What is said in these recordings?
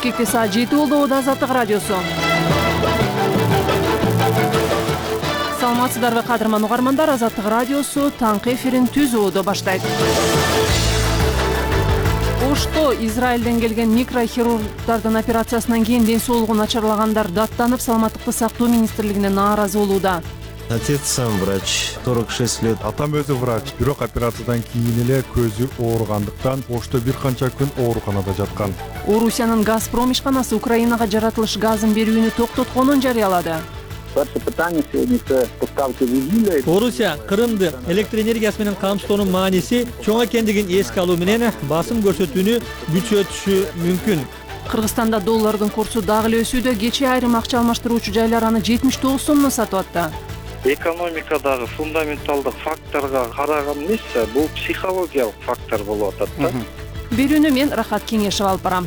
Бишкекте саат 7 болду. Азаттык радиосу. Саламатсыздарбы кадырман угармандар, Азаттык радиосу таңкы эфирин түзүүдө баштайт. Ошто Израилден келген микрохирургдардын операциясынан кийин ден соолугу начарлагандар даттанып, саламаттыкты сактоо министрлигине нааразы болууда. Отец сам врач, 46 лет. Атам өзү врач, бирок операциядан кийин эле көзү оорugandыктан ошто бир канча күн ооруканада жаткан. Орусиянын Газпром ишканасы Украинага жаратылыш газын берүүнү токтотконун жарыялады. Орусия Кырымды электр энергиясы менен камсыздоонун мааниси чоң экендигин эске алуу менен басым көрсөтүүнү күчөтүшү мүмкүн. Кыргызстанда доллардын курсу дагы эле өсүүдө. Кечээ айрым акча алмаштыруучу жайлар аны 79 сомдон сатып атты. Экономикадагы фундаменталдык факторго караган эмес, бул психологиялык фактор болуп атат да. Берүүнү мен Рахат Кеңешев алып барам.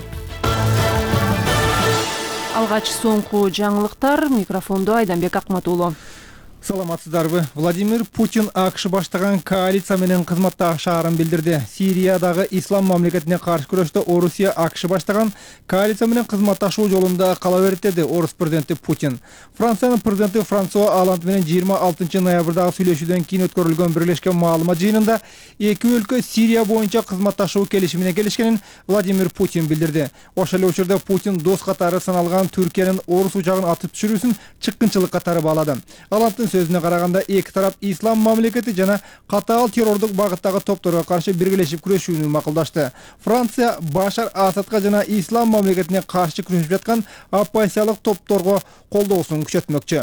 Алгач соңку жаңылыктар, микрофондо Айданбек Акматуулу. Саламатсыздарбы. Владимир Путин АКШ баштаган коалиция менен кызматташаарын билдирди. Сириядагы ислам мамлекетине каршы күрөштө Орусия АКШ баштаган коалиция менен кызматташуу жолунда кала берет деди Орус президенти Путин. Франциянын президенти Франсуа Оланд менен 26 ноябрдагы сүйлөшүүдөн кийин өткөрүлгөн бирлешкен маалымат жыйынында эки өлкө Сирия боюнча кызматташуу келишимине келишкенин Владимир Путин билдирди. Ошол эле учурда Путин дос катары саналган Түркиянын Орус учагын атып түшүрүүсүн чыккынчылык катары баалады. Оланддын сөзүнө караганда эки тарап ислам мамлекети жана катаал террордук багыттагы топторго каршы биргелешип күрөшүүнү макулдашты. Франция Башар Асадка жана ислам мамлекетине каршы күрөшүп жаткан оппозициялык топторго колдоосун күчөтмөкчү.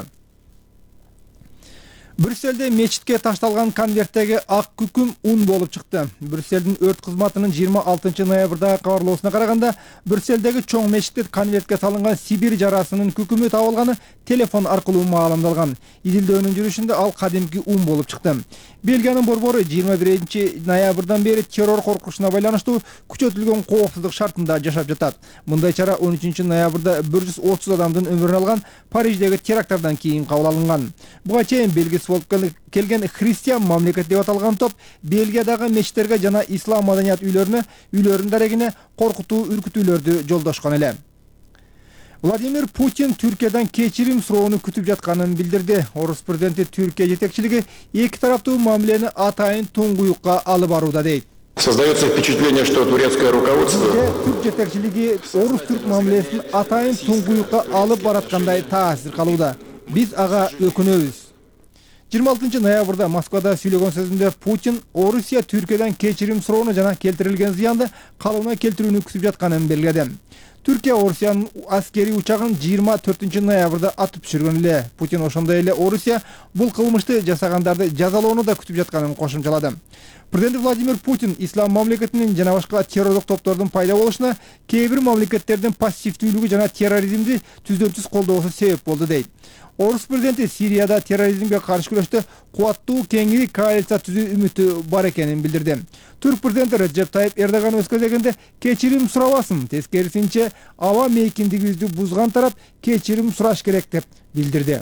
Брюссельде мечитке ташталган конверттеги ак күкүм ун болуп чыкты. Брюссельдин өрт кызматынын 26 ноябрдагы кабарлоосуна караганда, Брюссельдеги чоң мечитте конвертке салынган Сибирь жарасынын күкүмү табылганы телефон аркылуу маалымдалган. Идилдөөнүн жүрүшүндө ал кадимки ун болуп чыкты. Бельгиянын борбору 21 ноябрдан бери террор коркунучуна байланыштуу күчөтүлгөн коопсуздук шартында жашап жатат. Мындай чара 13 ноябрда 130 адамдын өмүрүн алган Париждеги теракттардан кийин кабыл алынган. Буга чейин белгисиз болуп келген христиан мамлекет деп аталган топ Бельгиядагы мечиттерге жана ислам маданият үйлөрүнүн дарегине коркутуу үркүтүүлөрдү жолдошкон эле. Владимир Путин Түркиядан кечирим суроону күтүп жатканын билдирди. Орус президенти Түркия жетекчилиги эки тараптуу мамилени атайын туңгуюкка алып барууда дейт. Создается впечатление, что турецкое руководство... Түрк жетекчилиги Орус-Түрк мамилесин атайын туңгуюкка алып бараткандай таасир калууда. Биз ага өкүнөбүз. 26 ноябрда Москвада сүйлөгөн сөзүндө Путин Орусия Түркиядан кечирим суроону жана келтирилген зыянды калыбына келтирүүнү күтүп жатканын белгиледи. Түркия Орусиянын аскерий учагын 24 ноябрда атып түшүргөн эле. Путин ошондой эле Орусия бул кылмышты жасагандарды жазалоону да күтүп жатканын кошумчалады. Президент Владимир Путин ислам мамлекетинин жана башка террордук топтордун пайда болушуна кээ бир мамлекеттердин пассивдүүлүгү жана терроризмди түздөрсүз колдоосу себеп болду дейт. Орус президенти Сирияда терроризмге каршы күрөштө кубаттуу кеңири коалиция түзүү үмүтү бар экенин билдирди. Түрк президенти Реджеп Тайип Эрдоган өз кезегинде кечирим сурабасын, тескерисинче аба мейкиндигибизди бузган тарап кечирим сураш керек деп билдирди.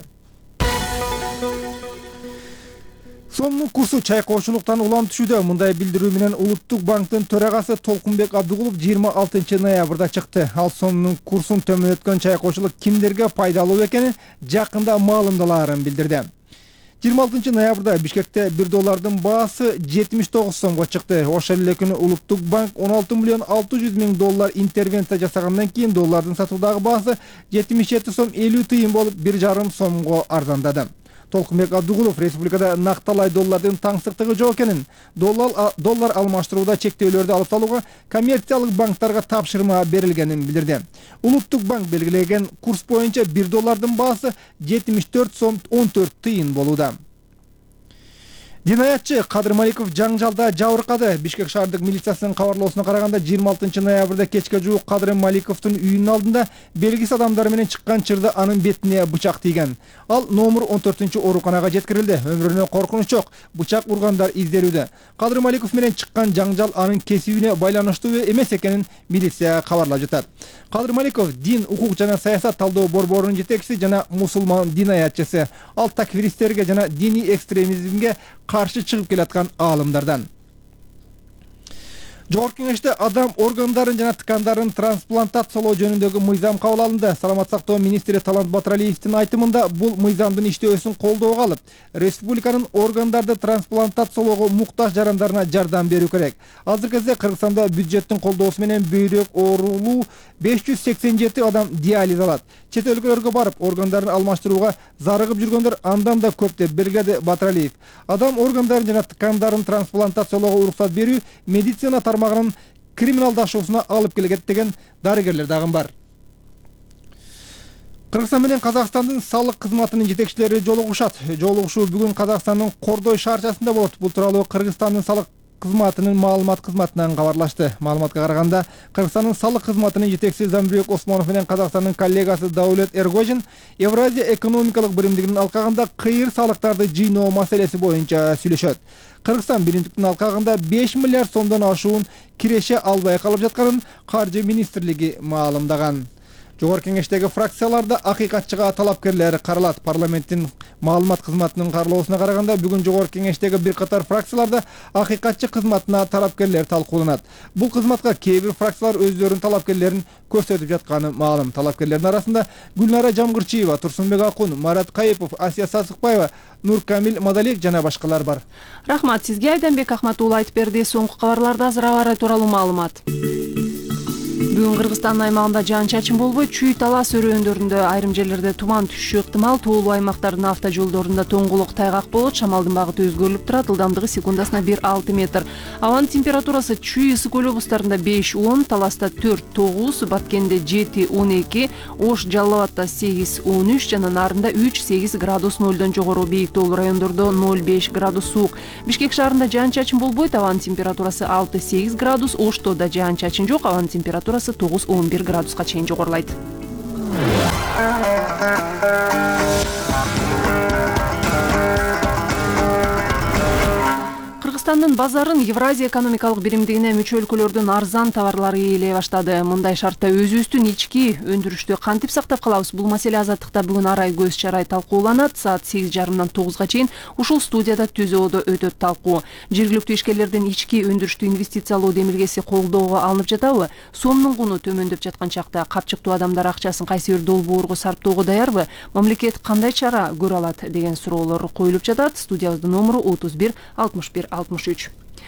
Сомдун курсу чайкоочулуктан улам түшүүдө. Мындай билдирүү менен Улуттук банктын төрагасы Толкунбек Абдыгулов 26 ноябрда чыкты. Ал сомдун курсун төмөнөткөн чайкоочулук кимдерге пайдалуу экенин жакында маалымдалаарын билдирди. 26 ноябрда Бишкекте 1 доллардын баасы 79 сомго чыкты. Ошол эле күнү Улуттук банк 16 миллион 600 миң доллар интервенция жасагандан кийин доллардын сатуудагы баасы 77 сом 50 тыйын болуп 1,5 сомго арзандады. Толкунбек Абдыгулов республикада накталай доллардын таңсыктыгы жок экенин, доллар алмаштырууда чектөөлөрдү алып салууга коммерциялык банктарга тапшырма берилгенин билдирди. Улуттук банк белгилеген курс боюнча 1 доллардын баасы 74 сом 14 тыйын болууда. Динаятчы Кадыр Маликов жаңжалда жабыркады. Бишкек шаардык милициясынын кабарлоосуна караганда 26 ноябрда кечке жуук Кадыр Маликовдун үйүнүн алдында белгисиз адамдар менен чыккан чырда анын бетине бычак тийген. Ал номер 14 ооруканага жеткирилди. Өмүрүнө коркунуч жок. Бычак ургандар изделүүдө. Кадыр Маликов менен чыккан жаңжал анын кесибине байланыштуу эмес экенин милиция кабарлап жатат. Кадыр Маликов дин, укук жана саясат талдоо борборунун жетекчиси жана мусулман динаятчысы. Ал такфиристтерге жана диний экстремизмге каршы чыгып келаткан аалымдардан. Жогорку Кеңеште адам органдарын жана ткандарын трансплантациялоо жөнүндөгү мыйзам кабыл алынды. Саламат сактоо министри Талант Батыралиевдин айтымында бул мыйзамдын иштөөсүн колдоого алып, республиканын органдарды трансплантациялоого муктаж жарандарына жардам берүү керек. Азыркы кезде Кыргызстанда бюджеттин колдоосу менен бүйрөк оорулуу 587 адам диализ алат. Чет өлкөлөргө барып, органдарын алмаштырууга зарыгып жүргөндөр андан да көп деп белгиледи Батыралиев. Адам органдарын жана ткандарын трансплантациялоого уруксат берүү медицина тармагынын криминалдашуусуна алып келет деген дарыгерлер дагы бар. Кыргызстан менен Казакстандын салык кызматынын жетекчилери жолугушат. Жолугушуу бүгүн Казакстандын Кордой шаарчасында болот. Бул тууралуу Кыргызстандын салык кызматынын маалымат кызматынан кабарлашты. Маалыматка караганда, Кыргызстандын салык кызматынын жетекчиси Замбек Осмонов менен Казакстандын коллегасы Даулет Эргожин Евразия экономикалык биримдигинин алкагында кыйыр салыктарды жыйноо маселеси боюнча сүйлөшөт. Кыргызстан биримдиктин алкагында 5 миллиард сомдон ашуун киреше албай калып жатканын Каржы министрлиги маалымдаган. Жогорку Кеңештеги фракцияларда акыйкатчыга талапкерлер каралат. Парламенттин маалымат кызматынын кааралоосуна караганда, бүгүн Жогорку Кеңештеги бир катар фракцияларда акыйкатчы кызматына талапкерлер талкууланат. Бул кызматка кээ бир фракциялар өздөрүнүн талапкерлерин көрсөтүп жатканы маалым. Талапкерлердин арасында Гүлнара Жамгырчиева, Турсунбек Акун, Марат Кайыпов, Асия Сасыкбаева, Нуркамил Мадалиев жана башкалар бар. Рахмат сизге, Айданбек Ахматуулла айтып берди. Соңку кабарларда азыр аба ырайы тууралуу маалымат. Бүгүн Кыргызстандын аймагында жаан-чачын болбой, чүй талас өрөөндөрүндө айрым жерлерде туман түшүшү ыктымал. Тоолуу аймактардын автожолдорунда тоңголук тайгак болот. Шамалдын багыты өзгөрүлүп турат. Ылдамдыгы секундасына 1-6 метр. Абанын температурасы чүй ысык көл облустарында 5-10, Таласта 4-9, Баткенде 7-12, Ош, Жалал Абадта 8-13 жана Нарында 3-8 градус нөлдөн жогору. Бийик тоолуу райондордо 0-5 градус суук. Бишкек шаарында жаан-чачын болбойт. Абанын температурасы 6-8 градус. Ошто да жаан-чачын жок. Абанын температурасы 9-11 градуска чейин жогорулайт. Кыргызстандын базарын Евразия экономикалык биримдигине мүчө өлкөлөрдүн арзан товарлары ээлей баштады. Мындай шартта өзүбүздүн ички өндүрүштү кантип сактап калабыз? Бул маселе Азаттыкта бүгүн арай көз чарай талкууланат. Саат 8:30 9-га чейин ушул студияда ТүЗОдо өтөт талкуу. Жергиликтүү ишкерлердин ички өндүрүштү инвестициялоо демилгеси колдоого алынып жатабы? Сомдун куну төмөндөп жаткан чакта капчыктуу адамдар акчасын кайсы бир долбоорго сарптоого даярбы? Мамлекет кандай чара көрө алат деген суроолор коюлуп жатат. Студиябыздын номеру 31 61 63.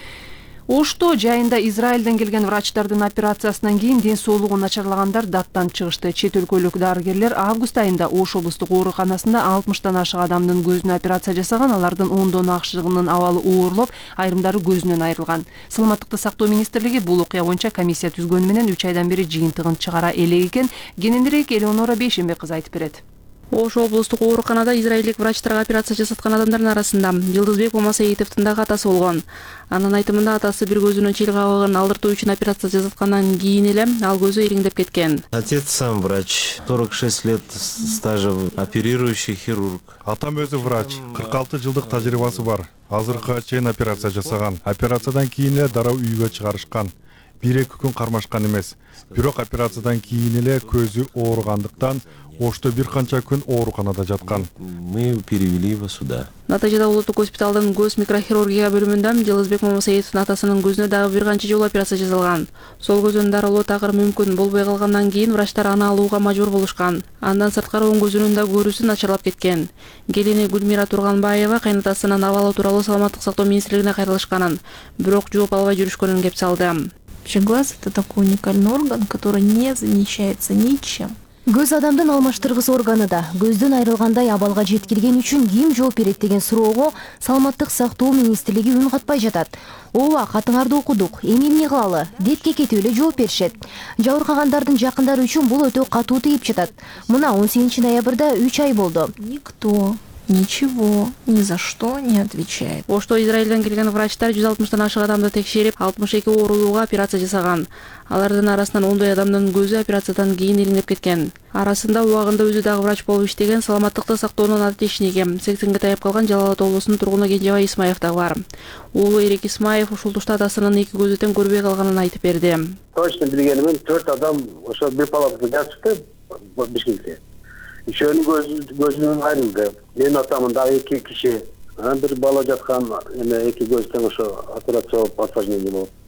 Ошто жайында Израилден келген врачтардын операциясынан кийин ден соолугу начарлагандар даттан чыгышты. Чет өлкөлүк дарыгерлер август айында Ош облустук ооруканасында 60-тан ашык адамдын көзүнө операция жасаган. Алардын 10 акшыгынын абалы оорлоп, айрымдары көзүнөн айрылган. Саламаттыкты сактоо министрлиги бул окуя боюнча комиссия түзгөнү менен 3 айдан бери жыйынтыгын чыгара элек экен. Кененирээк Элеонора Бейшембек кызы айтып берет. Ош облустук ооруканада израилдик врачтарга операция жасаткан адамдардын арасында Жылдызбек Мамасаитовдун дагы атасы болгон. Анын айтымында атасы бир көзүнө чил кабыгын алдыртуу үчүн операция жасаткандан кийин эле ал көзү ириңдеп кеткен. Отец сам врач, 46 лет стажа, оперирующий хирург. Атам өзү врач, 46 жылдык тажрыйбасы бар. Азыркыга чейин операция жасаган. Операциядан кийин эле дароо үйгө чыгарышкан. 1-2 күн кармашкан эмес. Бирок операциядан кийин эле көзү ооругандыктан Ошто бир канча күн ооруканада жаткан. Мы перевели его сюда. Натыйжада улуттук госпиталдын көз микрохирургия бөлүмүндө Жылдызбек Мамасаитовдун атасынын көзүнө дагы бир канча жолу операция жасалган. Сол көзүн дарылоо такыр мүмкүн болбой калгандан кийин врачтар аны алууга мажбур болушкан. Андан сырткары оң көзүнүн да көрүүсү начарлап кеткен. Келини Гүлмира Турганбаева кайнатасынын абалы тууралуу Саламаттык сактоо министрлигине кайрылышканын, бирок жооп албай жүрүшкөнүн кеп салды. Вообще глаз — это такой уникальный орган, который не замещается ничем. Көз адамдын алмаштыргыс органы да. Көздөн айрылгандай абалга жеткирген үчүн ким жооп берет деген суроого Саламаттык сактоо министрлиги үн катпай жатат. Ооба, катыңарды окудук, эми эмне кылалы деп кекетип эле жооп беришет. Жабыркагандардын жакындары үчүн бул өтө катуу тийип жатат. Мына 18 ноябрда 3 ай болду. Никто ничего ни за что не отвечает. Ошто Израилден келген врачтар 160-тан ашык адамды текшерип, 62 оорулууга операция жасаган. Алардын арасынан 10 адамдын көзү операциядан кийин ириңдеп кеткен. Арасында убагында өзү дагы врач болуп иштеген Саламаттыкты сактоонун атечниги 80-ге таяп калган Жалал Абад облусунун тургуну Кенжебай Исмаев дагы бар. Уулу Эрик Исмаев ушул тушта атасынын 2 көзү тең көрбөй калганын айтып берди. Точно билгенимен 4 адам ошо бир палатада жатышты Бишкекте. Үшөөнүн көзүнөн айрылды. Менин атамын дагы 2 киши. Бир бала жаткан, эме 2 көз тең ошо операция болуп, отвождение болуп.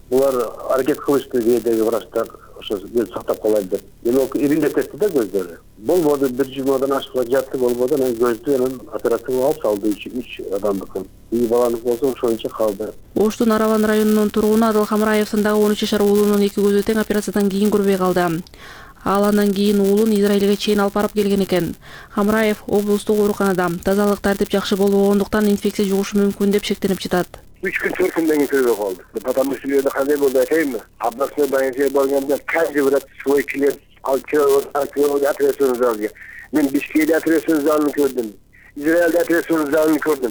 Булар аракет кылышты кээдеги врачтар ошо көз сактап калайын деп. Демек ириндетти да көздөрү. Болбоду, бир жумадан ашып жатты, болбоду, анан көздү анан операция алып салды 3 адамдыкын. Бир баланыкы болсо ошончо калды. Оштун Араван районунун тургуну Адыл Хамраевдин дагы 13 жашар уулунун эки көзү тең операциядан кийин көрбөй калды. Ал андан кийин уулун Израилге чейин алып барып келген экен. Хамраев облустук ооруканада тазалык тартип жакшы болбогондуктан инфекция жугушу мүмкүн деп шектенип жатат. 3 күн 4 күндөн кийин көрбөй калды. Потому что жерде кандай болду айтайынбы? Абдасына баягы болгондо каждый врач свой клиент алып операция залга. Мен Бишкекте операция залын көрдүм. Израилде операция залын көрдүм.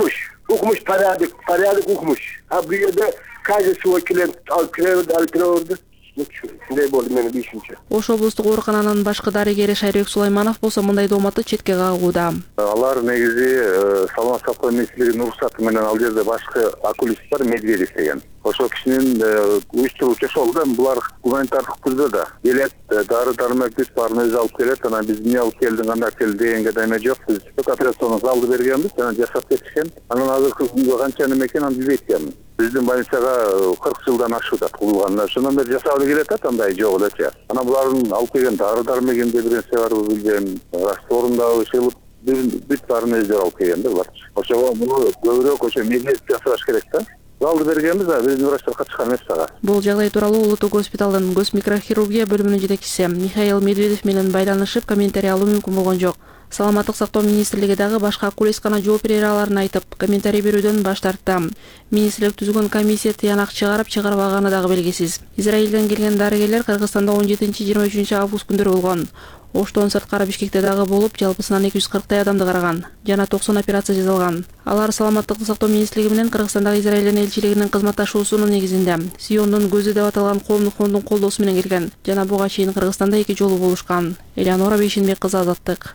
Укмуш порядок укмуш. А бу жерде каждый свой клиент алып кирди. Шундай болду менин бишинчи. Ош облустук оорукананын башкы дарыгери Шайрек Сулайманов болсо мындай дооматты четке кагууда. Алар негизи саламат сактоо министрлигинин уруксаты менен ал жерде башкы окулист бар, Медведев деген. Ошол кишинин уюштуруучу ошол да, булар гуманитардык түрдө да келет, дары-дармек бүт баарын өзү алып келет, анан биз эмне алып келдиң, кандай келди дегенге дайме жок. Биз операционный залды бергенбиз, анан жашап кетишкен. Анан азыркы күнгө канча неме экенин аны билбейт экенмин. Биздин больницага 40 жылдан ашып атат курулганына. Ошондон бери жасалып келет атат, андай жок элечи. Анан булардын алып келген дары-дармегинде бир нерсе барбы билбейм, растворундабы ишелип бүт баарын өздөрү алып келген да булар. Ошого муну көбүрөөк ошо медицина жасаш керек да. Залды бергенбиз, биздин врачтар катышкан эмес ага. Бул жагдай тууралуу Улуттук госпиталдын көз микрохирургия бөлүмүнүн жетекчиси Михаил Медведев менен байланышып комментарий алуу мүмкүн болгон жок. Саламаттык сактоо министрлиги дагы башка окулисткана жооп бере аларын айтып, комментарий берүүдөн баш тартты. Министрлик түзгөн комиссия тыянак чыгарбаганы дагы белгисиз. Израилден келген дарыгерлер Кыргызстанда 17-23 август күндөрү болгон. Оштон сырткары Бишкекте дагы болуп, жалпысынан 240 адамды караган жана 90 операция жасалган. Алар саламаттыкты сактоо министрлиги менен Кыргызстандагы Израилдин элчилигинин кызматташуусунун негизинде Сиондун көзү деп аталган коомдук фондун колдоосу менен келген жана буга чейин Кыргызстанда 2 жолу болушкан. Элеонора Бейшенбек кызы, Азаттык.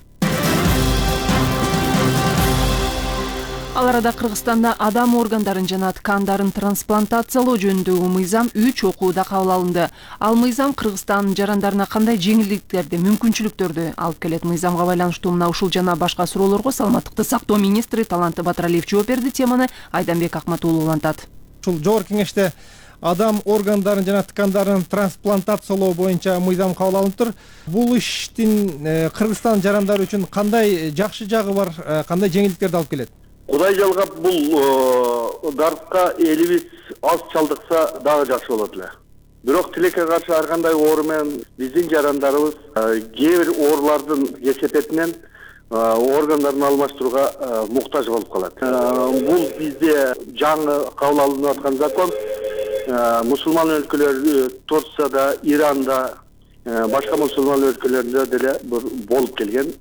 Ал арада Кыргызстанда адам органдарын жана ткандарын трансплантациялоо жөнүндөгү мыйзам 3 окууда кабыл алынды. Ал мыйзам Кыргызстан жарандарына кандай жеңилдиктерди, мүмкүнчүлүктөрдү алып келет? Мыйзамга байланыштуу мына ушул жана башка суроолорго саламаттыкты сактоо министри Таланты Батыралиев жооп берди. Теманы Айданбек Акматуулу улантат. Ушул жогорку кеңеште адам органдарын жана ткандарын трансплантациялоо боюнча мыйзам кабыл алынып. Бул иштин Кыргызстан жарандары үчүн кандай жакшы жагы бар, кандай жеңилдиктерди алып келет? Кудай жалгап бул дартка элибиз аз чалдыкса дагы жакшы болот эле. Бирок тилекке каршы ар кандай оору менен биздин жарандарыбыз кээ бир оорулардын кесепетинен органдарын алмаштырууга муктаж болуп калат. Бул бизде жаңы кабыл алынып аткан закон. Мусулман өлкөлөр Турцияда, Иранда, башка мусулман өлкөлөрүндө деле болуп келген.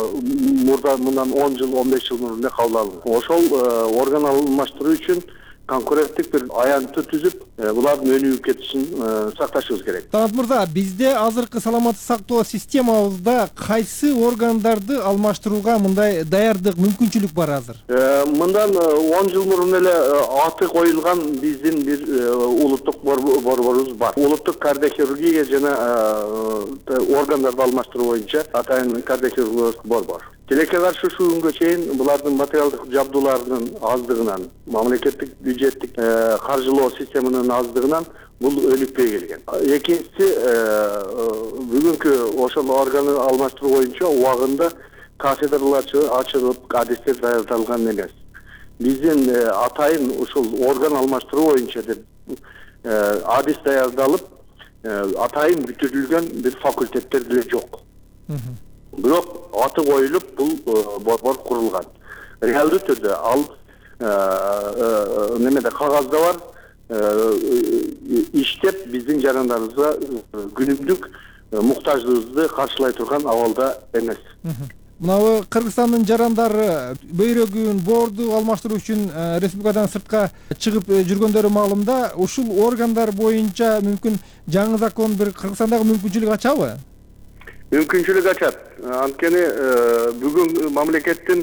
Мындан 10 жыл, 15 жыл мурун кабыл алынган. Ошол орган алмаштыруу үчүн конкуренттик бир аянтты түзүп, булардын өнүгүп кетишин сакташыбыз керек. Талант мырза, бизде азыркы саламаттык сактоо системабызда кайсы органдарды алмаштырууга мындай даярдык, мүмкүнчүлүк бар азыр? Мындан 10 жыл мурун эле аты коюлган биздин бир улуттук борборубуз бар. Улуттук кардиохирургия жана органдарды алмаштыруу боюнча атайын кардиохирургиялык борбор. Тилекке каршы ушул күнгө чейин булардын материалдык жабдууларынын аздыгынан, мамлекеттик бюджеттик каржылоо системанын аздыгынан бул өнүкпөй келген. Экинчиси, бүгүнкү ошол органды алмаштыруу боюнча убагында кафедралар ачылып, адистер даярдалган эмес. Биздин атайын ушул орган алмаштыруу боюнча деп адис даярдалып, атайын бүтүрүлгөн бир факультеттер деле жок. Бирок аты коюлуп бул борбор курулган. Реалдуу түрдө ал немеде кагазда бар, иштеп биздин жарандарыбызга күнүмдүк муктаждыгыбызды каршылай турган абалда эмес. Мына Кыргызстандын жарандары бөйрөгүн, боорду алмаштыруу үчүн республикадан сыртка чыгып жүргөндөрү маалымда, ушул органдар боюнча мүмкүн жаңы закон бир Кыргызстандагы мүмкүнчүлүк ачабы? Мүмкүнчүлүк ачат. Анткени бүгүн мамлекеттин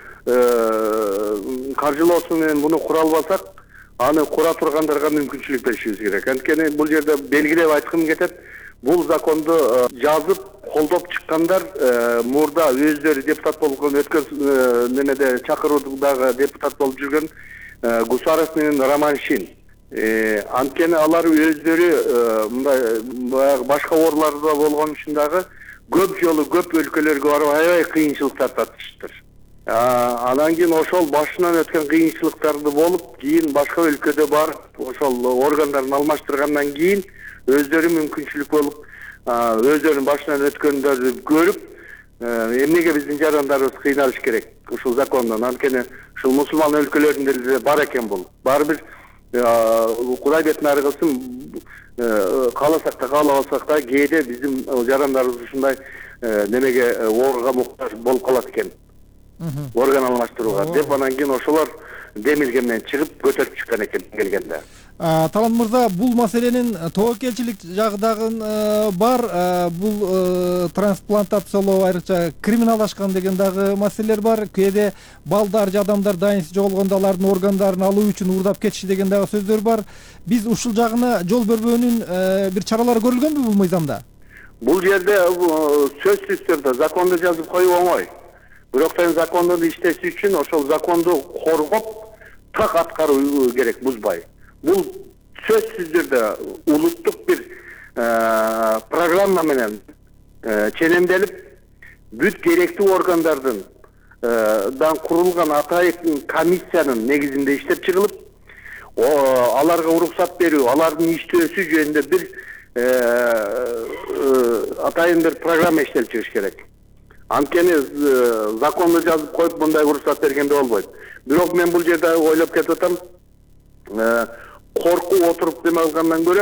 каржылоосу менен муну кура албасак, аны кура тургандарга мүмкүнчүлүк беришибиз керек. Анткени бул жерде белгилеп айткым кетет, бул законду жазып, колдоп чыккандар мурда өздөрү депутат болгон өткөн немеде чакыруудагы депутат болуп жүргөн Гусаров менен Роман Шин. Анткени алар өздөрү мындай башка орларда болгон үчүн дагы көп жолу көп өлкөлөргө барып аябай кыйынчылыктар татышыптыр. Анан кийин ошол башынан өткөн кыйынчылыктарды болуп, кийин башка өлкөдө барып, ошол органдарын алмаштыргандан кийин өздөрү мүмкүнчүлүк болуп, өздөрүнүн башынан өткөндөрдү көрүп, эмнеге биздин жарандарыбыз кыйналыш керек ушул закондон? Анткени ушул мусулман өлкөлөрүндө эле бар экен бул. Баары бир Кудай бетин ары кылсын, кааласак да каалабасак да кээде биздин жарандарыбыз ушундай немеге орга муктаж болуп калат экен. Орган алмаштырууга деп, анан кийин ошолор демилге менен чыгып көтөрүп чыккан экен келгенде. Талант мырза, бул маселенин тобокелчилик жагы дагы бар. Бул трансплантациялоо айрыкча криминалдашкан деген дагы маселелер бар. Кээде балдар же адамдар дайынсыз жоголгондо алардын органдарын алуу үчүн уурдап кетиши деген дагы сөздөр бар. Биз ушул жагына жол бербөөнүн бир чаралары көрүлгөнбү бул мыйзамда? Бул жерде сөзсүз түрдө законду жазып коюу оңой. Бирок законду иштеши үчүн ошол законду коргоп, так аткаруу керек, бузбай. Бул сөзсүз түрдө улуттук бир программа менен ченемделип, бүт керектүү органдардын курулган атайын комиссиянын негизинде иштеп чыгылып, аларга уруксат берүү, алардын иштөөсү жөнүндө бир атайын бир программа иштелип чыгыш керек. Анткени законду жазып коюп, мындай уруксат бергенде болбойт. Бирок мен бул жерде ойлоп кетип атам, коркуу отуруп деме алгандан көрө,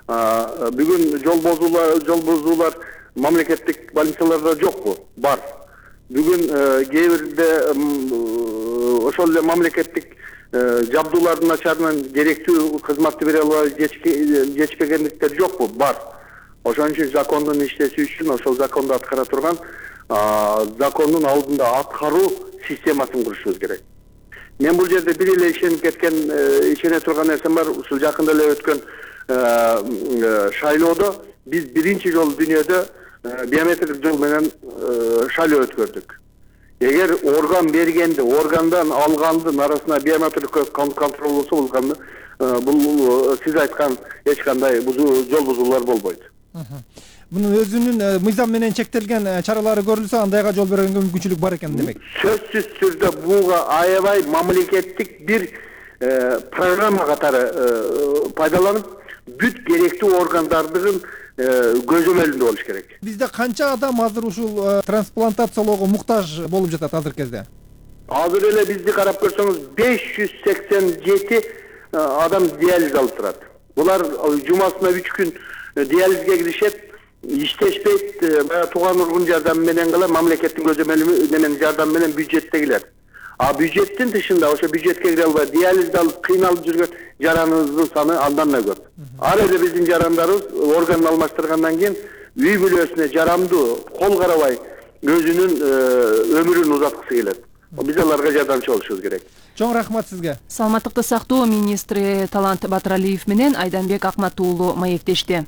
бүгүн жол бузуулар мамлекеттик больницаларда жокпу? Бар. Бүгүн кээ бирде ошол эле мамлекеттик жабдуулардын начарынан керектүү кызматты бере албай жетишпегендиктер жокпу? Бар. Ошон үчүн закондун иштеши үчүн ошол законду аткара турган закондун алдында аткаруу системасын курушубуз керек. Мен бул жерде бир эле ишене турган нерсем бар. Ушул жакында эле өткөн шайлоодо биз биринчи жолу дүйнөдө биометрик жол менен шайлоо өткөрдүк. Эгер орган бергенди, органдан алгандын арасына биометрик контрол болсо, бул сиз айткан эч кандай жол бузуулар болбойт. Мунун өзүнүн мыйзам менен чектелген чаралары көрүлсө, андайга жол бергенге мүмкүнчүлүк бар экен демек. Сөзсүз түрдө буга аябай мамлекеттик бир программа катары пайдаланып, бүт керектүү органдардын көзөмөлүндө болуш керек. Бизде канча адам азыр ушул трансплантациялоого муктаж болуп жатат азыр кезде? Азыр эле бизди карап көрсөңүз 587 адам диализ алып турат. Булар жумасына 3 күн диализге киришет, иштешпейт, тууган ургун жардамы менен гана мамлекеттин көзөмөлү менен жардам менен бюджеттегилер. Бюджеттин тышында ошо бюджетке кире албай диализди алып кыйналып жүргөн жараныбыздын саны андан да көп. Ар эле биздин жарандарыбыз орган алмаштыргандан кийин үй бүлөсүнө жарамдуу, кол карабай өзүнүн өмүрүн узаткысы келет. Биз аларга жардамчы болушубуз керек. Чоң рахмат сизге. Саламаттыкты сактоо министри Талант Батыралиев менен Айданбек Акмат уулу маектешти.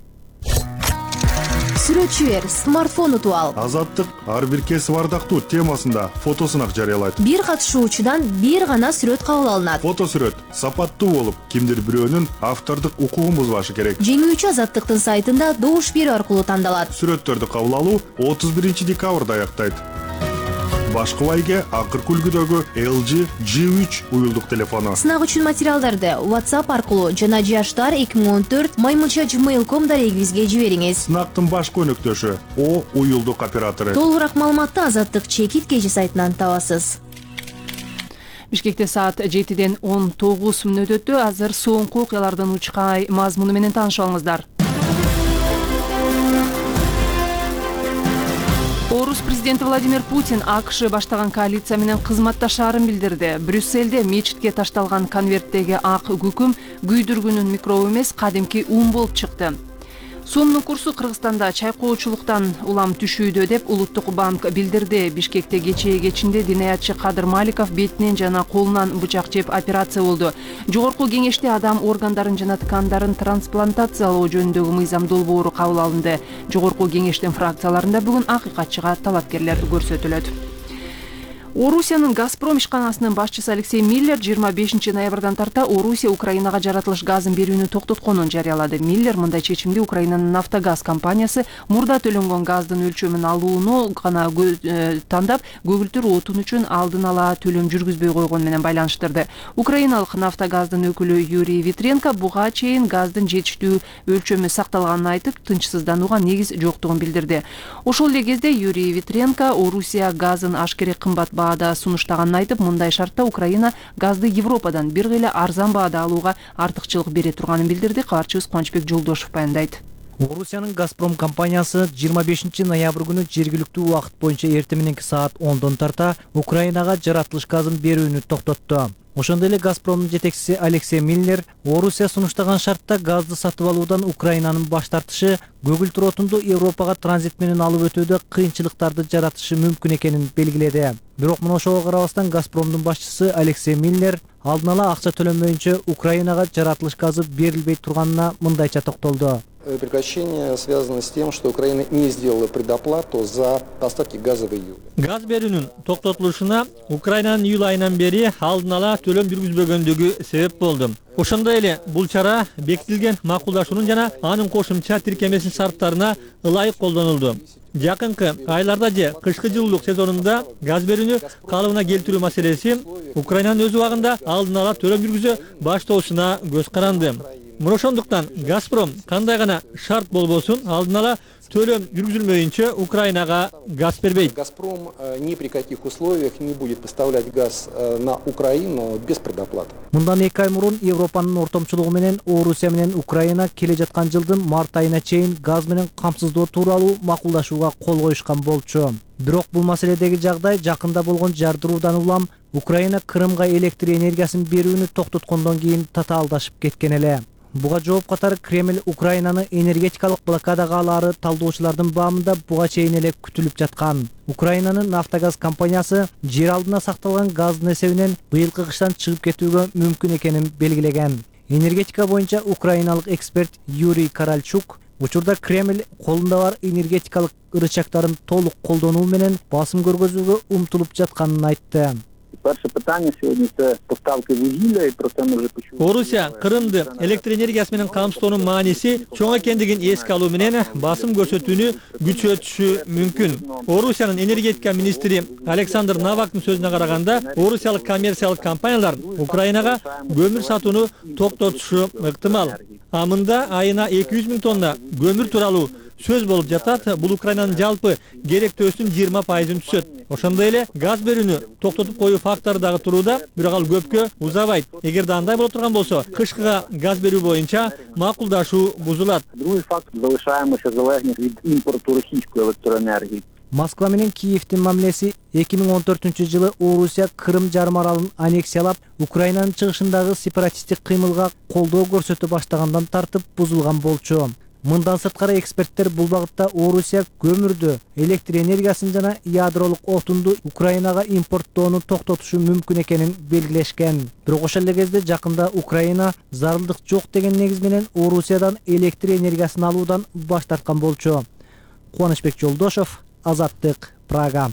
Сүрөтчүлөр смартфон утуп ал. Азаттык ар бир кесип ардактуу темасында фотосунак жарыялайт. Бир катышуучудан бир гана сүрөт кабыл алынат. Фотосүрөт сапаттуу болуп, кимдир бирөөнүн автордук укугун бузбашы керек. Жеңүүчү Азаттыктын сайтында добуш берүү аркылуу тандалат. Сүрөттөрдү кабыл алуу 31 декабрда аяктайт. Башкы байге акыркы үлгүдөгү LG G3 уюлдук телефону. Сынак үчүн материалдарды WhatsApp аркылуу жана jashtar2014@gmail.com дарегибизге жибериңиз. Сынактын башкы өнөктөшү O уюлдук оператору. Толугураак маалыматты Азаттык чекит кежи сайтынан табасыз. Бишкекте саат 7-ден 19 мүнөт өттү. Азыр соңку окуялардын учкай мазмуну менен таанышып алыңыздар. Орус президенти Владимир Путин АКШ баштаган коалиция менен кызматташаарын билдирди. Брюссельде мечитке ташталган конверттеги ак күкүм күйдүргүнүн микробу эмес, кадимки ун болуп чыкты. Сомдун курсу Кыргызстанда чайкоочулуктан улам түшүүдө деп Улуттук банк билдирди. Бишкекте кечинде динаятчы Кадыр Маликов бетинен жана колунан бычак жеп операция болду. Жогорку кеңеште адам органдарын жана ткандарын трансплантациялоо жөнүндөгү мыйзам долбоору кабыл алынды. Жогорку кеңештин фракцияларында бүгүн акыйкатчыга талапкерлер көрсөтүлөт. Орусиянын Газпром ишканасынын башчысы Алексей Миллер 25 ноябрдан тарта Орусия Украинага жаратылыш газын берүүнү токтотконун жарыялады. Миллер мындай чечимди Украинанын Нафтогаз компаниясы мурда төлөнгөн газдын өлчөмүн алууну гана тандап, көгүлтүр отун үчүн алдын ала төлөм жүргүзбөй койгону менен байланыштырды. Украиналык Нафтогаздын өкүлү Юрий Витренко буга чейин газдын жетиштүү өлчөмү сакталганын айтып, тынчсызданууга негиз жоктугун билдирди. Ошол эле кезде Юрий Витренко Орусия газын ашкере кымбат баада сунуштаганын айтып, мындай шартта Украина газды Европадан бир кыйла арзан баада алууга артыкчылык бере турганын билдирди. Кабарчыбыз Кубанычбек Жолдошов баяндайт. Орусиянын Газпром компаниясы 25 ноябрь күнү жергиликтүү убакыт боюнча эртең мененки саат 10дон тарта Украинага жаратылыш газын берүүнү токтотту. Ошондой эле Газпромдун жетекчиси Алексей Миллер Орусия сунуштаган шартта газды сатып алуудан Украинанын баш тартышы көгүлтүр отунду Европага транзит менен алып өтүүдө кыйынчылыктарды жаратышы мүмкүн экенин белгиледи. Бирок мына ошого карабастан Газпромдун башчысы Алексей Миллер алдын ала акча төлөнбөйүнчө Украинага жаратылыш газы берилбей турганына мындайча токтолду. Прекращение связано с тем, что Украина не сделала предоплату за поставки газа в июле. Газ берүүнүн токтотулушуна Украинанын июль айынан бери алдын ала төлөм жүргүзбөгөндүгү себеп болду. Ошондой эле бул чара бекитилген макулдашуунун жана анын кошумча тиркемесинин шарттарына ылайык колдонулду. Жакынкы айларда же кышкы жылуулук сезонунда газ берүүнү калыбына келтирүү маселеси Украинанын өз убагында алдын ала төлөм жүргүзө баштоосуна көз каранды. Ошондуктан Газпром кандай гана шарт болбосун алдын ала төлөм жүргүзүлмөйүнчө Украинага газ бербейт. Газпром ни при каких условиях не будет поставлять газ на Украину без предоплаты. Мындан 2 ай мурун Европанын ортомчулугу менен Орусия менен Украина келе жаткан жылдын март айына чейин газ менен камсыздоо тууралуу макулдашууга кол коюшкан болчу. Бирок бул маселедеги жагдай жакында болгон жардыруудан улам Украина Крымга электр энергиясын берүүнү токтоткондон кийин татаалдашып кеткен эле. Буга жооп катары Кремль Украинаны энергетикалык блокадага алаары талдоочулардын баамында буга чейин эле күтүлүп жаткан. Украинанын Нафтогаз компаниясы жер алдына сакталган газдын эсебинен быйылкы кыштан чыгып кетүүгө мүмкүн экенин белгилеген. Энергетика боюнча украиналык эксперт Юрий Каральчук учурда Кремль колунда бар энергетикалык ырычактарын толук колдонуу менен басым көргөзүүгө умтулуп жатканын айтты. Перше питання сьогодні це поставки вугілля, і про це ми вже почули. Орусия Крымды электр энергиясы менен камсыздоонун мааниси чоң экендигин эске алуу менен басым көрсөтүүнү күчөтүшү мүмкүн. Орусиянын энергетика министри Александр Навактын сөзүнө караганда, орусиялык коммерциялык компаниялар Украинага көмүр сатууну токтотушу ыктымал. Мында айына 200 000 тонна көмүр тууралуу сөз болуп жатат. Бул Украинанын жалпы керектөөсүнүн 20%-ын түшөт. Ошондой эле газ берүүнү токтотуп коюу фактору дагы турууда, бирок ал көпкө узабайт. Эгерде андай боло турган болсо, кышкыга газ берүү боюнча макулдашуу бузулат. Другий факт, залишаємося залежні від імпорту російської електроенергії. Москва менен Киевдин мамилеси 2014-жылы Орусия Крым жарым аралын аннексиялап, Украинанын чыгышындагы сепаратисттик кыймылга колдоо көрсөтө баштагандан тартып бузулган болчу. Мындан сырткары эксперттер бул багытта Орусия көмүрдү, электр энергиясын жана ядролук отунду Украинага импорттоону токтотушу мүмкүн экенин белгилешкен. Бирок ошол эле кезде жакында Украина зарылдык жок деген негиз менен Орусиядан электр энергиясын алуудан баш тарткан болчу. Кубанычбек Жолдошов, Азаттык, Прага.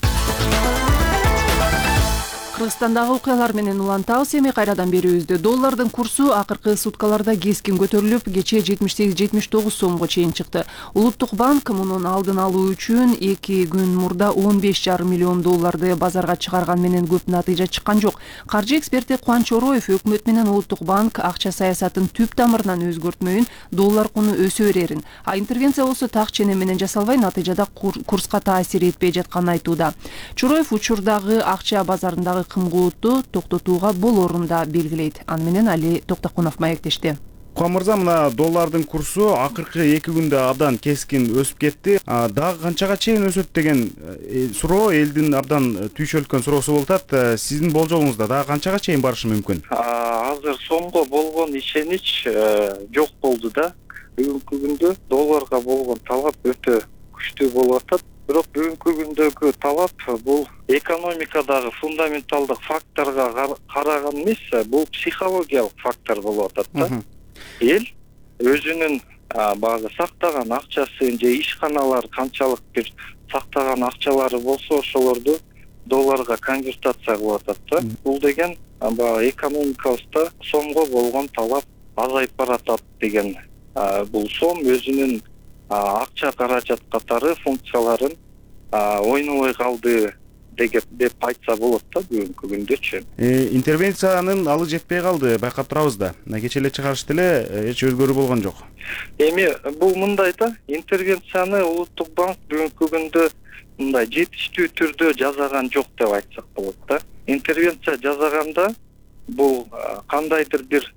Кыргызстандагы окуялар менен улантабыз. Эми кайрадан берүүбүздө доллардын курсу акыркы суткаларда кескин көтөрүлүп, кечээ 78-79 сомго чейин чыкты. Улуттук банк мунун алдын алуу үчүн 2 күн мурда 15,5 миллион долларды базарга чыгарган менен көп натыйжа чыккан жок. Каржы эксперти Кубаныч Ороев өкмөт менен Улуттук банк акча саясатын түп тамырынан өзгөртмөйүн, доллар куну өсө берерин. Интервенция болсо так ченем менен жасалбай, натыйжада курска таасир этпей жатканын айтууда. Чороев учурдагы акча базарындагы кымгуутту токтотууга болорун да белгилейт. Аны менен Али Токтокунов маектешти. Куан мырза, мына доллардын курсу акыркы 2 күндө абдан кескин өсүп кетти. Дагы канчага чейин өсөт деген суроо элдин абдан түйшөлткөн суроосу болуп атат. Сиздин болжолуңузда дагы канчага чейин барышы мүмкүн? Азыр сомго болгон ишенич жок болду да. Бүгүнкү күндө долларга болгон талап өтө күчтүү болуп атат. Бирок бүгүнкү күндөгү талап бул экономикадагы фундаменталдык факторго караган эмес, бул психологиялык фактор болуп атат да. Эл өзүнүн баягы сактаган акчасын же ишканалар канчалык бир сактаган акчалары болсо ошолорду долларга конвертация кылып атат да. Бул деген баягы экономикабызда сомго болгон талап азайып баратат деген. Бул сом өзүнүн акча каражат катары функцияларын ойнобой калды деп айтса болот да бүгүнкү күндөчү. Интервенциянын алы жетпей калды, байкап турабыз да. Кечээ эле чыгарышты эле эч өзгөрүү болгон жок. Эми бул мындай да, интервенцияны Улуттук банк бүгүнкү күндө мындай жетиштүү түрдө жасаган жок деп айтсак болот да. Интервенция жасаганда бул кандайдыр бир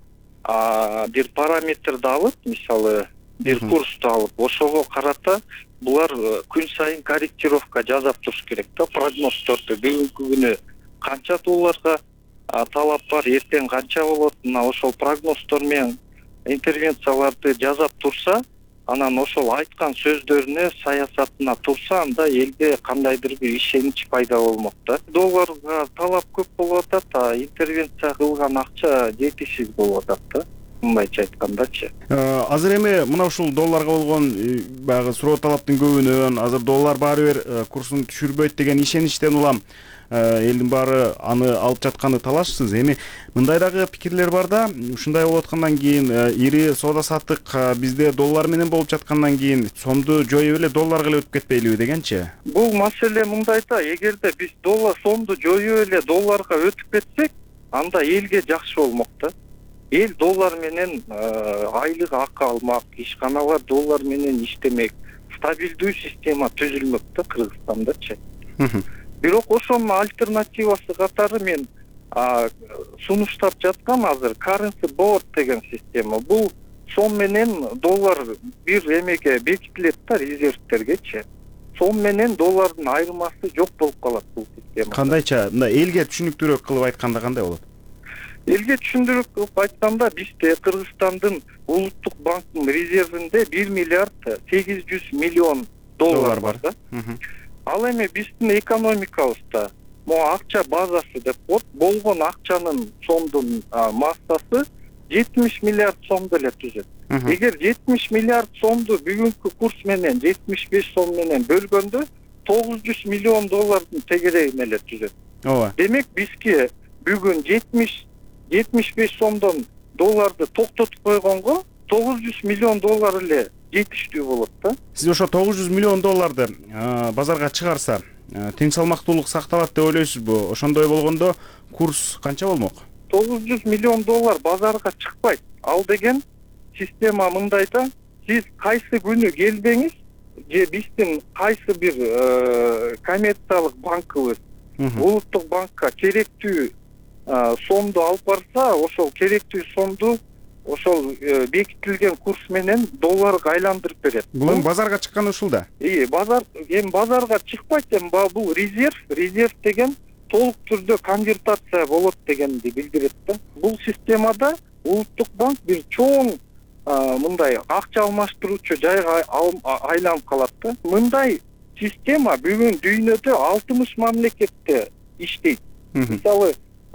параметрди алып, мисалы бир курсту алып, ошого карата булар күн сайын корректировка жасап туруш керек да, прогноздорду. Бүгүнкү күнү канча долларга талап бар, эртең канча болот, мына ошол прогноздор менен интервенцияларды жасап турса, анан ошол айткан сөздөрүнө, саясатына турса, анда элде кандайдыр бир ишенич пайда болмок да. Долларга талап көп болуп атат, интервенция кылган акча жетишсиз болуп атат да. Мындайча айткандачы. Азыр эми мына ушул долларга болгон баягы суроо талаптын көбүнөн азыр доллар баары бир курсун түшүрбөйт деген ишеничтен улам элдин баары аны алып жатканы талашсыз. Эми мындай дагы пикирлер бар да, ушундай болуп аткандан кийин ири соода саттык бизде доллар менен болуп жаткандан кийин сомду жоюп эле долларга эле өтүп кетпейлиби дегенчи. Бул маселе мындай да, эгерде биз сомду жоюп эле долларга өтүп кетсек, анда элге жакшы болмок да. Эл доллар менен айлык акы алмак, ишканалар доллар менен иштемек, стабилдүү система түзүлмөк да Кыргызстандачы. Бирок ошонун альтернативасы катары мен сунуштап жаткан азыр currency board деген система. Бул сом менен доллар бир эмеге бекитилет да, резервтергечи. Сом менен доллардын айырмасы жок болуп калат бул система. Кандайча, мына элге түшүнүктүүрөөк кылып айтканда кандай болот? Элге түшүндүрүп кылып айтканда бизде Кыргызстандын Улуттук банктын резервинде 1 миллиард 800 миллион доллар бар да. Ал эми биздин экономикабызда могу акча базасы деп коет, болгон акчанын сомдун массасы 70 миллиард сомду эле түзөт. Эгер 70 миллиард сомду бүгүнкү курс менен 75 сом менен бөлгөндө 900 миллион доллардын тегерегин эле түзөт. Ооба. Демек бизге бүгүн 75 сомдон долларды токтотуп койгонго 900 миллион доллар эле жетиштүү болот да. Сиз ошо 900 миллион долларды базарга чыгарса, тең салмактуулук сакталат деп ойлойсузбу? Ошондой болгондо курс канча болмок? 900 миллион доллар базарга чыкпайт. Ал деген система мындай да, сиз кайсы күнү келбеңиз, же биздин кайсы бир коммерциялык банкыбыз Улуттук банкка керектүү сомду алып барса, ошол керектүү сомду ошол бекитилген курс менен долларга айландырып берет. Бул базарга чыккан ушул да. Базарга чыкпайт, бул резерв деген толук түрдө конвертация болот дегенди билдирет да. Бул системада Улуттук банк бир чоң мындай акча алмаштыруучу жайга айланып калат да. Мындай система бүгүн дүйнөдө 60 мамлекетте иштейт. Мисалы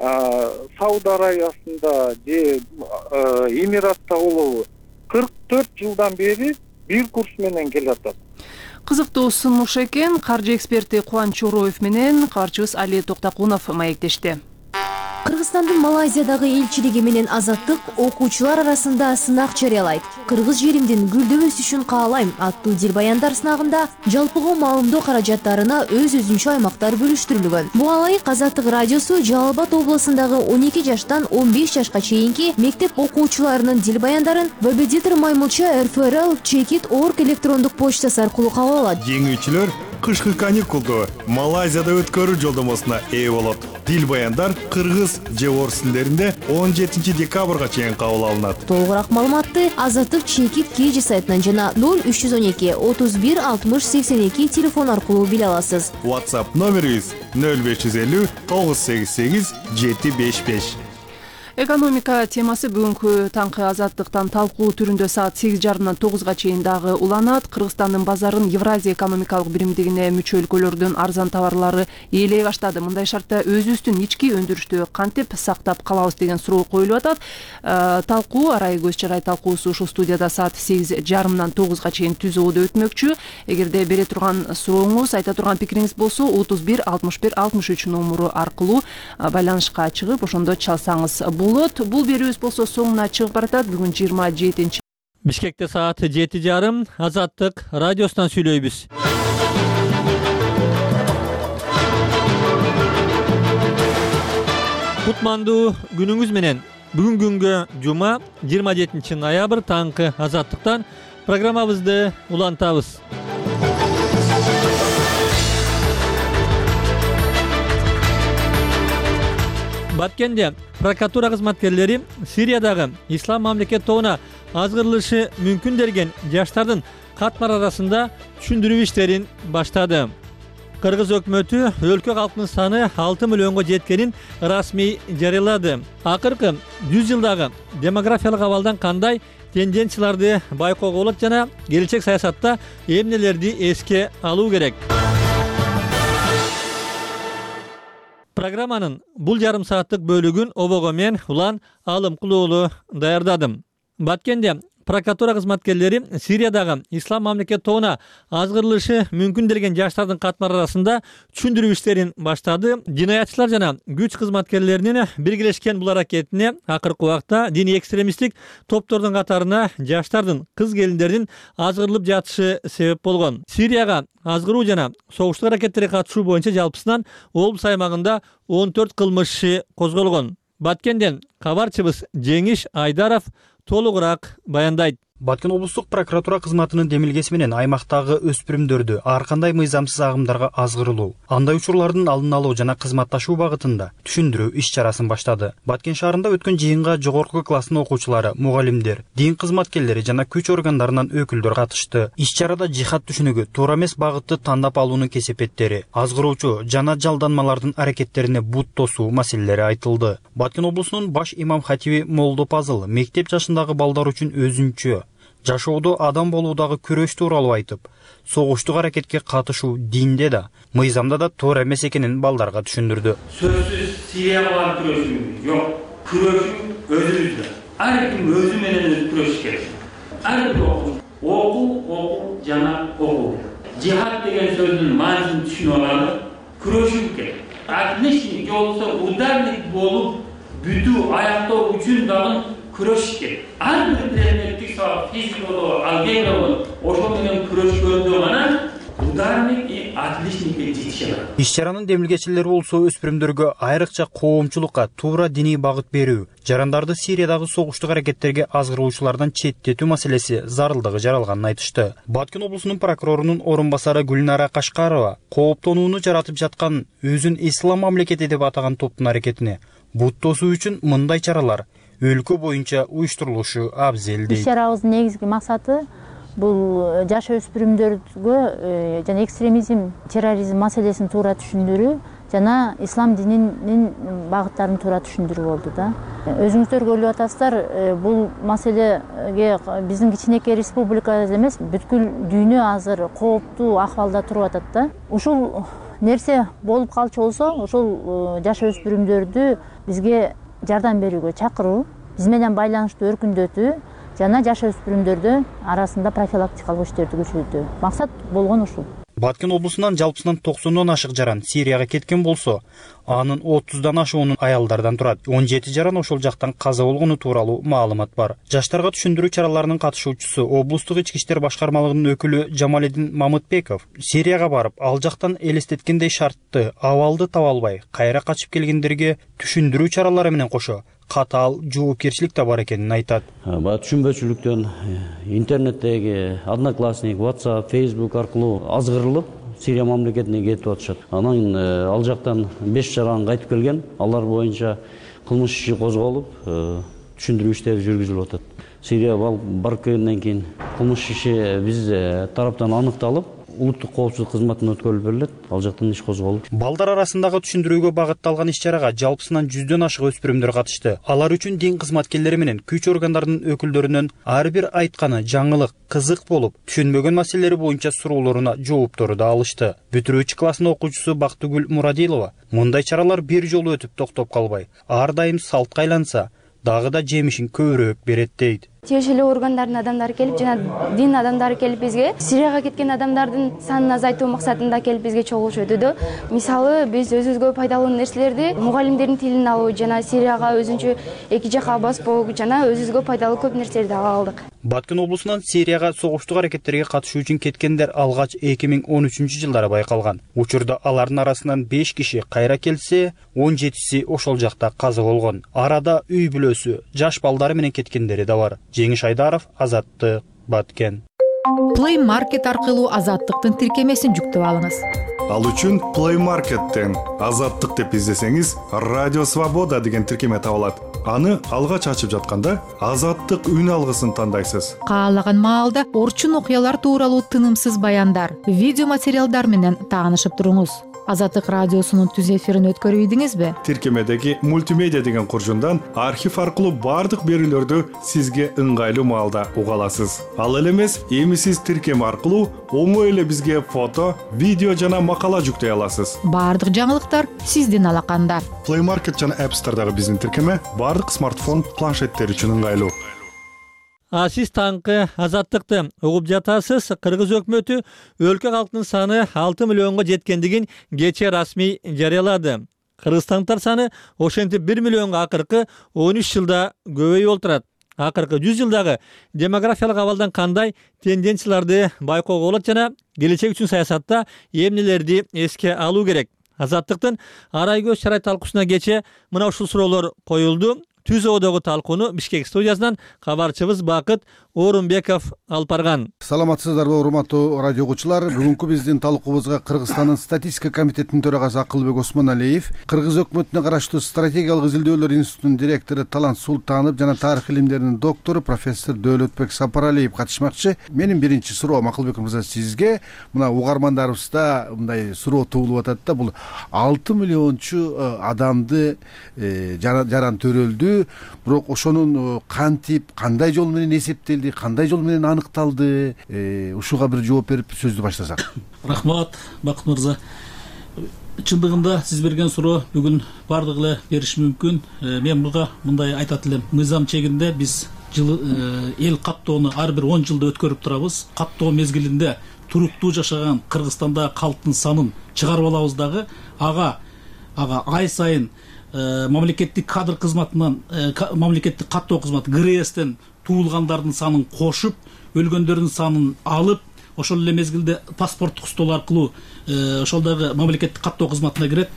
Сауд Арабиясында же Эмиратта болобу 44 жылдан бери бир курс менен келатат. Кызыктуу сунуш экен. Каржы эксперти Кубан Чороев менен кабарчыбыз Али Токтакунов маектешти. Кыргызстандын Малайзиядагы элчилиги менен Азаттык окуучулар арасында сынак жарыялайт. Кыргыз жеримдин гүлдөп өсүшүн каалайм аттуу дилбаяндар сынагында жалпыга маалымдоо каражаттарына өз-өзүнчө аймактар бөлүштүрүлгөн. Буга ылайык Азаттык радиосу Жалал Абад облусундагы 12 жаштан 15 жашка чейинки мектеп окуучуларынын дилбаяндарын Вебедитор Маймылча rfrl@chekit.org электрондук почтасы аркылуу кабыл алат. Жеңүүчүлөр кышкы каникулду Малайзияда өткөрүү жолдомосуна ээ болот. Дилбаяндар кыргыз же орус тилдеринде 17 декабрга чейин кабыл алынат. Толугураак маалыматты Азаттык Чекит KG сайтынан жана 0312 31 60 82 телефон аркылуу биле аласыз. WhatsApp номерибиз 0550 988 755. Экономика темасы бүгүнкү таңкы азаттыктан талкуу түрүндө саат 8:30-dan 9-га чейин дагы уланат. Кыргызстандын базарын Евразия экономикалык биримдигине мүчө өлкөлөрдүн арзан товарлары ээлей баштады. Мындай шартта өзүбүздүн ички өндүрүштү кантип сактап калабыз деген суроо коюлуп атат. Талкуу арай көз чарай талкуусу ушул студияда саат 8:30-dan 9-га чейин түзүүдө өтмөкчү. Эгерде бере турган сурооңуз, айта турган пикириңиз болсо 31 61 63 номуру аркылуу байланышка чыгып, ошондо чалсаңыз болот. Бул берүүбүз болсо соңуна чыгып баратат. Бүгүн 27. Бишкекте саат 7:30 Азаттык радиосунан сүйлөйбүз. Кутмандуу күнүңүз менен. Бүгүн күнгө жума 27 ноябрь таңкы Азаттыктан программабызды улантабыз. Баткенде прокуратура кызматкерлери Сириядагы ислам мамлекет тобуна азгырылышы мүмкүн деген жаштардын катмар арасында түшүндүрүү иштерин баштады. Кыргыз өкмөтү өлкө калкынын саны 6 миллионго жеткенин расмий жарыялады. Акыркы 100 жылдагы демографиялык абалдан кандай тенденцияларды байкоого болот жана келечек саясатта эмнелерди эске алуу керек? Программанын бул жарым сааттык бөлүгүн обого мен Улан Алымкулуулу даярдадым. Баткенде прокуратура кызматкерлери Сириядагы ислам мамлекет тобуна азгырылышы мүмкүн деген жаштардын катмар арасында түшүндүрүү иштерин баштады. Жинаятчылар жана күч кызматкерлеринин биргелешкен бул аракетине акыркы убакта диний экстремисттик топтордун катарына жаштардын, кыз келиндердин азгырылып жатышы себеп болгон. Сирияга азгыруу жана согуштук аракеттерге катышуу боюнча жалпысынан облус аймагында 14 кылмыш иши козголгон. Баткенден кабарчыбыз Жеңиш Айдаров толугураак баяндайт. Баткен облустук прокуратура кызматынын демилгеси менен аймактагы өспүрүмдөрдү ар кандай мыйзамсыз агымдарга азгырылуу, андай учурлардын алдын алуу жана кызматташуу багытында түшүндүрүү иш чарасын баштады. Баткен шаарында өткөн жыйынга жогорку класстын окуучулары, мугалимдер, дин кызматкерлери жана күч органдарынан өкүлдөр катышты. Иш чарада жихад түшүнүгү, туура эмес багытты тандап алуунун кесепеттери, азгыруучу жана жалданмалардын аракеттерине бут тосуу маселелери айтылды. Баткен облусунун баш имам хатиби Молдо Пазыл мектеп жашындагы балдар үчүн өзүнчө жашоодо адам болуудагы күрөш тууралуу айтып, согуштук аракетке катышуу динде да, мыйзамда да туура эмес экенин балдарга түшүндүрдү. Сөзсүз Сирияга күрөшүү жок, күрөшүү өзүбүздө. Ар ким өзү менен өзү күрөшүш керек. Ар бир окуу жана окуу. Жихад деген сөздүн маанисин түшүнүп алалы, күрөшүү керек. Отличник болсо ударник болуп бүтүү аяктоо үчүн дагы күрөш керек. Ар бир предметтик сабак, физика болобу, алгебра болобу, ошол менен күрөшкөндө гана ударник и отличникке жетише алат. Иш чаранын демилгечилери болсо өспүрүмдөргө айрыкча коомчулукка туура диний багыт берүү, жарандарды Сириядагы согуштук аракеттерге азгыруучулардан четтетүү маселеси зарылдыгы жаралганын айтышты. Баткен облусунун прокурорунун орун басары Гүлнара Кашкарова кооптонууну жаратып жаткан өзүн ислам мамлекети деп атаган топтун аракетине бут тосуу үчүн мындай чаралар өлкө боюнча уюштурулушу абзел дейт. Иш чарабыздын негизги максаты бул жаш өспүрүмдөргө жана экстремизм, терроризм маселесин туура түшүндүрүү жана ислам дининин багыттарын туура түшүндүрүү болду да. Өзүңүздөр көрүп атасыздар, бул маселеге биздин кичинекей республикада эмес, бүткүл дүйнө азыр кооптуу акыбалда туруп атат да. Ушул нерсе болуп калчу болсо, ошол жаш өспүрүмдөрдү бизге жардам берүүгө чакыруу, биз менен байланышты өркүндөтүү жана жаш өспүрүмдөрдү арасында профилактикалык иштерди күчөтүү. Максат болгон ушул. Баткен облусунан жалпысынан 90 ашык жаран Сирияга кеткен болсо, анын 30дан ашуунун аялдардан турат. 17 жаран ошол жактан каза болгону тууралуу маалымат бар. Жаштарга түшүндүрүү чараларынын катышуучусу облустук ички иштер башкармалыгынын өкүлү Жамалидин Мамытбеков Сирияга барып, ал жактан элестеткендей шартты, абалды таба албай, кайра качып келгендерге түшүндүрүү чаралары менен кошо катаал жоопкерчилик да бар экенин айтат. Түшүнбөчүлүктөн интернеттеги Одноклассник, WhatsApp, Facebook аркылуу азгырылып Сирия мамлекетине кетип атышат. Анан ал жактан 5 жаран кайтып келген, алар боюнча кылмыш иши козголуп, түшүндүрүү иштери жүргүзүлүп атат. Сирия барып келгенден кийин кылмыш иши биз тараптан аныкталып, улуттук коопсуздук кызматына өткөрүлүп берилет. Ал жактан иш козголуп. Балдар арасындагы түшүндүрүүгө багытталган иш-чарага жалпысынан 100дөн ашык өспүрүмдөр катышты. Алар үчүн дин кызматкерлери менен күч органдарынын өкүлдөрүнөн ар бир айтканы жаңылык, кызык болуп, түшүнбөгөн маселелери боюнча суроолоруна жооптору да алышты. Бүтүрүүчү класстын окуучусу Бактыгүл Мурадилова мындай чаралар бир жолу өтүп токтоп калбай, ар дайым салтка айланса, дагы да жемишин көбүрөөк берет дейт. Тиешелүү органдардын адамдары келип, жана дин адамдары келип бизге Сирияга кеткен адамдардын санын азайтуу максатында келип бизге чогулуш өтүүдө. Мисалы, биз өзүбүзгө пайдалуу нерселерди, мугалимдердин тилин алуу жана Сирияга өзүнчө эки жака баспоо жана өзүбүзгө пайдалуу көп нерселерди ала алдык. Баткын облусунан Сирияга согуштук аракеттерге катышуу үчүн кеткендер алгач 2013-жылдары байкалган. Учурда алардын арасынан 5 киши кайра келсе, 17си ошол жакта каза болгон. Арада үй бүлөсү, жаш балдары менен кеткендери да бар. Жеңиш Айдаров, Азаттык, Баткен. Play Market аркылуу Азаттыктын тиркемесин жүктөп алыңыз. Ал үчүн Play Market'тен Азаттык деп издесеңиз, Радио Свобода деген тиркеме табылат. Аны алгач ачып жатканда Азаттык үн алгысын тандайсыз. Каалаган маалда орчун окуялар тууралуу тынымсыз баяндар, видео материалдар менен таанышып туруңуз. Азаттык радиосунун түз эфирин өткөрүп ийдиңизби? Тиркемедеги мультимедиа деген куржундан архив аркылуу бардык берүүлөрдү сизге ыңгайлуу маалда уга аласыз. Ал эле эмес, эми сиз тиркеме аркылуу оңой эле бизге фото, видео жана макала жүктөй аласыз. Бардык жаңылыктар сиздин алаканда. Play Market жана App Store'дагы биздин тиркеме бардык смартфон, планшеттер үчүн ыңгайлуу. Сиз таңкы Азаттыкты угуп жатасыз. Кыргыз өкмөтү өлкө калкынын саны 6 миллионго жеткендигин кечээ расмий жарыялады. Кыргызстандыктар саны ошентип 1 миллионго акыркы 13 жылда көбөйүп отурат. Акыркы 100 жылдагы демографиялык абалдан кандай тенденцияларды байкоого болот жана келечек үчүн саясатта эмнелерди эске алуу керек? Азаттыктын арай көз чарай талкуусуна кечээ мына ушул суроолор коюлду. Түз оодогу талкууну Бишкек студиясынан кабарчыбыз Бакыт Орунбеков алып барган. Саламатсыздарбы, урматтуу радио угуучулар. Бүгүнкү биздин талкуубузга Кыргызстандын статистика комитетинин төрагасы Акылбек Осмоналиев, Кыргыз өкмөтүнө караштуу стратегиялык изилдөөлөр институтунун директору Талант Султанов жана тарых илимдеринин доктору профессор Дөөлөтбек Сапаралиев катышмакчы. Менин биринчи суроом Акылбек мырза сизге. Мына угармандарыбызда мындай суроо туулуп атат да, бул 6 миллиончу адамды жаран төрөлдү. Бирок ошонун кантип, кандай жол менен эсептелди, кандай жол менен аныкталды? Ушуга бир жооп берип сөздү баштасак. Рахмат, Бакыт мырза. Чындыгында сиз берген суроо бүгүн бардыгы эле бериши мүмкүн. Мен буга мындай айтат элем. Мыйзам чегинде биз эл каттоону ар бир 10 жылда өткөрүп турабыз. Каттоо мезгилинде туруктуу жашаган Кыргызстандагы калктын санын чыгарып алабыз дагы. Ага ай сайын мамлекеттик кадр кызматынан, мамлекеттик каттоо кызматы ГРСтен туулгандардын санын кошуп, өлгөндөрдүн санын алып, ошол эле мезгилде паспорттук стол аркылуу ошолдогу мамлекеттик каттоо кызматына кирет.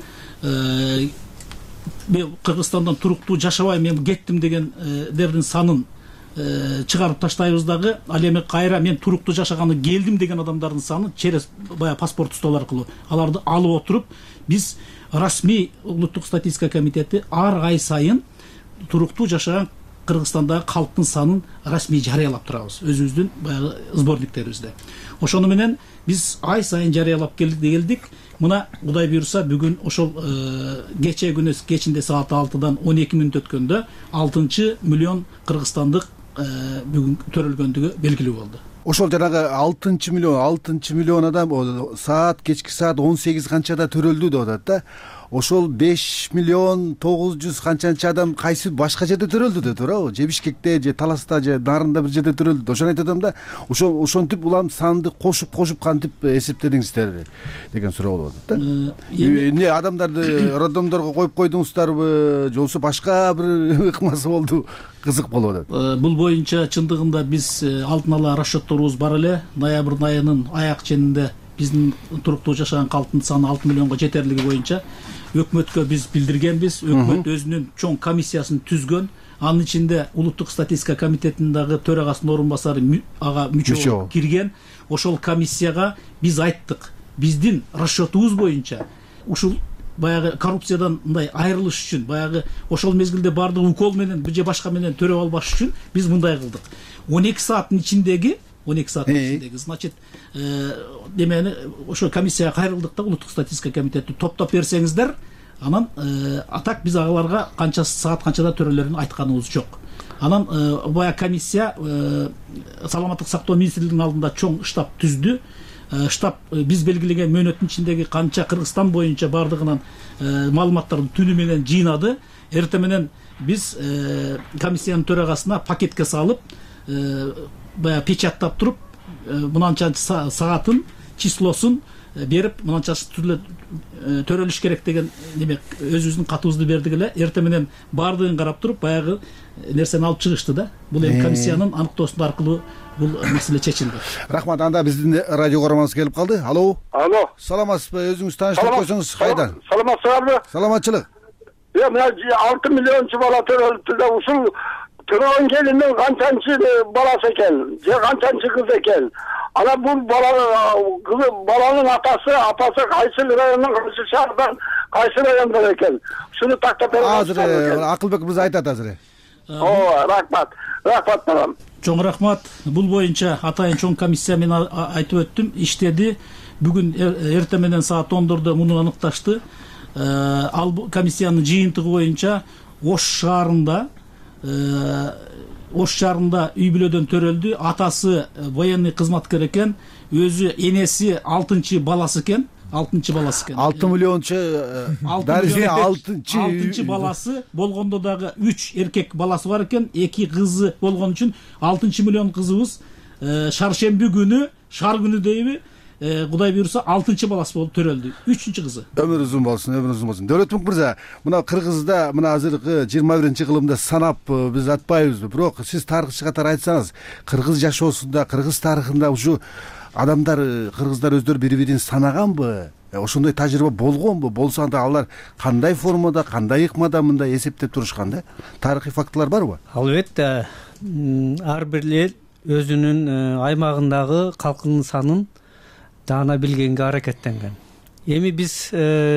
Мен Кыргызстандан туруктуу жашабай мен кеттим дегендердин санын чыгарып таштайбыз дагы. Ал эми кайра мен туруктуу жашаганы келдим деген адамдардын санын через баягы паспорттук стол аркылуу аларды алып отуруп, биз расмий улуттук статистика комитети ар ай сайын туруктуу жашаган Кыргызстандагы калктын санын расмий жарыялап турабыз өзүбүздүн баягы сборниктерибизде. Ошону менен биз ай сайын жарыялап келдик. Мына Кудай буйруса бүгүн ошол кечээ күнү кечинде саат 6-дан 12 мүнөт өткөндө 6 миллион кыргызстандык бүгүн төрөлгөндүгү белгилүү болду. Ошол жанагы 6 миллион адам кечки саат 18 канчада төрөлдү деп атат да. Ошол 5 миллион 900 канчанча адам кайсы башка жерде төрөлдү деп туурабы? Же Бишкекте, же Таласта, же Нарында бир жерде төрөлдү. Ошону айтатам да. Ошентип улам санды кошуп кантип эсептедиңиздер деген суроо болуп атат да. Эмне адамдарды роддомдорго коюп койдуңуздарбы, же болбосо башка бир ыкмасы болду? Кызык болуп атат. Бул боюнча чындыгында биз алдын ала расчетторубуз бар эле. Ноябрь айынын аяк ченинде биздин туруктуу жашаган калктын саны 6 миллионго жетерлиги боюнча өкмөткө биз билдиргенбиз. Өкмөт өзүнүн чоң комиссиясын түзгөн. Анын ичинде улуттук статистика комитетинин дагы төрагасынын орун басары ага мүчө кирген. Ошол комиссияга биз айттык. Биздин расчетубуз боюнча ушул баягы коррупциядан мындай айрылыш үчүн, баягы ошол мезгилде бардык укол менен же башка менен төрөп албаш үчүн биз мындай кылдык. 12 сааттын ичиндеги 12 сааттын ичиндеги. Значит, демени ошо комиссияга кайрылдык да, улуттук статистика комитети топтоп берсеңиздер, анан атак биз агаларга канча саат канчада төрөлөрүн айтканыбыз жок. Анан бая комиссия саламаттык сактоо министрлигинин алдында чоң штаб түздү. Штаб биз белгилеген мөөнөттүн ичиндеги канча Кыргызстан боюнча бардыгынан маалыматтарды түнү менен жыйнады. Эртең менен биз комиссиянын төрагасына пакетке салып, бая печаттап туруп, мынанча саатын, числосун берип, мынанча төрөлүш керек деген неме өзүбүздүн катыбызды бердик эле. Эртең менен бардыгын карап туруп, баягы нерсени алып чыгышты да. Бул эми комиссиянын аныктоосу аркылуу бул маселе чечилди. Рахмат. Анда биздин радио көрөрманыбыз келип калды. Алло. Алло. Саламатсызбы? Өзүңүз тааныштырып койсоңуз кайдан? Саламатсыздарбы? Саламатчылык. Мына 6 миллиончу бала төрөлүптү да, ушул төрөгөн келиндин канчанчы баласы экен, же канчанчы кыз экен. Ана бул баланын апасы кайсы райондон, кайсы шаардан, кайсы райондон экен. Ушуну тактап берип азыр Акылбек мырза айтат азыр. Рахмат. Рахмат балам. Чоң рахмат. Бул боюнча атайын чоң комиссия мен айтып өттүм, иштеди. Бүгүн эртең менен саат 10:00 муну аныкташты. Ал комиссиянын жыйынтыгы боюнча Ош шаарында үй бүлөдөн төрөлдү. Атасы военный кызматкер экен, өзү энеси 6-чы баласы экен. 6 миллиончу дарыжы 6 баласы болгондо дагы 3 эркек баласы бар экен, 2 кызы болгон үчүн 6 миллион кызыбыз шаршемби күнү, шаар күнү дейби, Кудай буйрса 6 баласы болуп төрөлдү. 3 кызы. Өмүр узун болсун, өмүр узун болсун. Дөлөтмүк мырза, мына Кыргызда мына азыркы 21-кылымда санап биз атпайбызбы. Бирок сиз тарыхчы катары айтсаңыз, Кыргыз жашоосунда, Кыргыз тарыхында ушу адамдар, кыргыздар өздөрү бири-бирин санаганбы? Ошондой тажрыйба болгонбу? Болсо анда алар кандай формада, кандай ыкмада мындай эсептеп турушкан да? Тарыхый фактылар барбы? Албетте, ар бир эл өзүнүн аймагындагы калкынын санын даана билгенге аракеттенген. Эми биз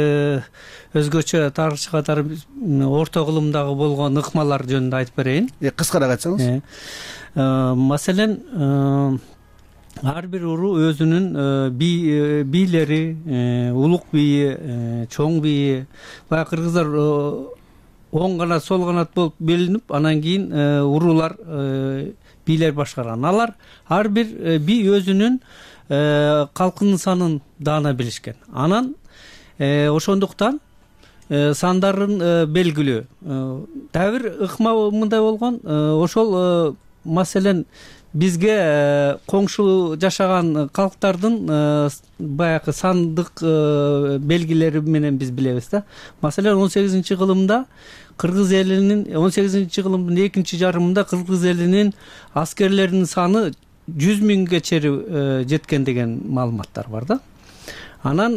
өзгөчө тарыхчы катары орто кылымдагы болгон ыкмалар жөнүндө айтып берейин. Кыскараак айтсаңыз. Маселен, ар бир уру өзүнүн бийлери, улук бийи, чоң бийи, баягы кыргыздар оң канат, сол канат болуп белинип, анан кийин урулар бийлер башкарган. Алар ар бир бий өзүнүн калкынын санын даана билишкен. Анан ошондуктан сандарын белгилүү. Дагы бир ыкма мындай болгон, ошол маселен бизге коңшу жашаган калктардын баягы сандык белгилери менен биз билебиз да. Маселен 18-кылымда Кыргыз элинин 18-кылымдын экинчи жарымында Кыргыз элинин аскерлеринин саны 100 миңге чейин жеткен деген маалыматтар бар да. Анан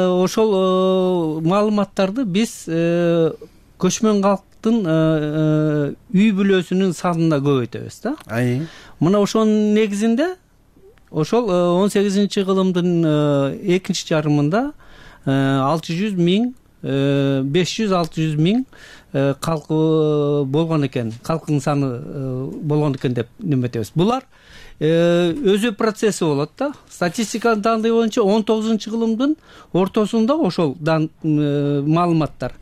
ошол маалыматтарды биз көчмөн калктын үй бүлөсүнүн санына көбөйтөбүз да. Мына ошонун негизинде ошол 18-кылымдын экинчи жарымында 600 миң 500-600 миң калкы болгон экен, калкынын саны болгон экен деп неметебиз. Булар өзү процесси болот да. Статистиканын тандыгы боюнча 19-кылымдын ортосунда ошол маалыматтар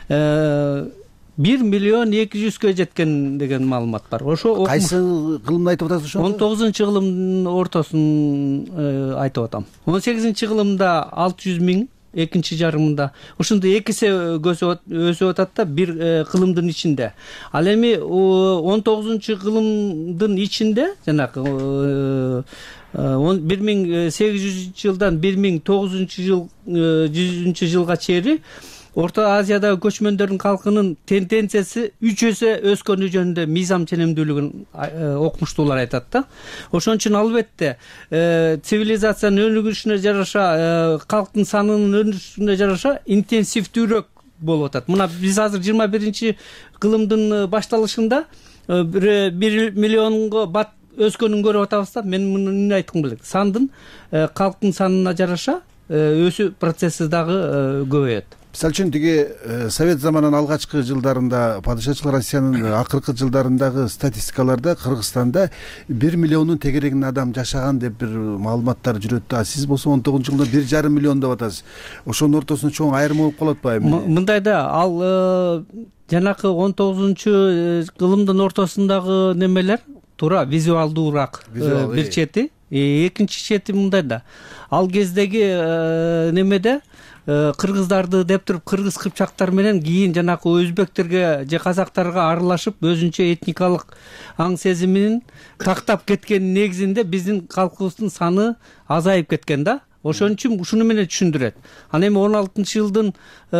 1 миллион 200-кө жеткен деген маалымат бар. Ошо кайсы кылымды айтып атасыз ошо? 19-кылымдын ортосун айтып атам. 18-кылымда 600 миң, экинчи жарымында ошондой 2 эсе өсүп атат да бир кылымдын ичинде. Ал эми 19-кылымдын ичинде жанагы 1800 жылдан 1900 жылга чейин Орто Азиядагы көчмөндөрдүн калкынын тенденциясы 3 эсе өскөнү жөнүндө мыйзам ченемдүүлүгүн окумуштуулар айтат да. Ошон үчүн албетте цивилизациянын өнүгүшүнө жараша, калктын санынын өнүгүшүнө жараша интенсивдүүрөөк болуп атат. Мына биз азыр 21-кылымдын башталышында 1 миллионго бат өскөнүн көрүп атабыз да. Мен муну эмне айткым келет? Сандын калктын санына жараша өсүү процесси дагы көбөйөт. мисалы үчүн тиги совет заманынын алгачкы жылдарында падышачылык Россиянын акыркы жылдарындагы статистикаларда Кыргызстанда 1 миллиондун тегерегинде адам жашаган деп бир маалыматтар жүрөт да. Сиз болсо 19 жылда 1,5 миллион деп атасыз. Ошонун ортосунда чоң айырма болуп калат атпайбы? Мындай да, ал жанакы 19-кылымдын ортосундагы немелер туура визуалдуураак бир чети, экинчи чети мындай да. Ал кездеги немеде кыргыздарды деп туруп кыргыз кыпчактар менен кийин жанакы өзбектерге же казактарга аралашып өзүнчө этникалык аң сезимин тактап кеткенин негизинде биздин калкыбыздын саны азайып кеткен да. Ошон үчүн ушуну менен түшүндүрөт. Анан эми 16-жылдын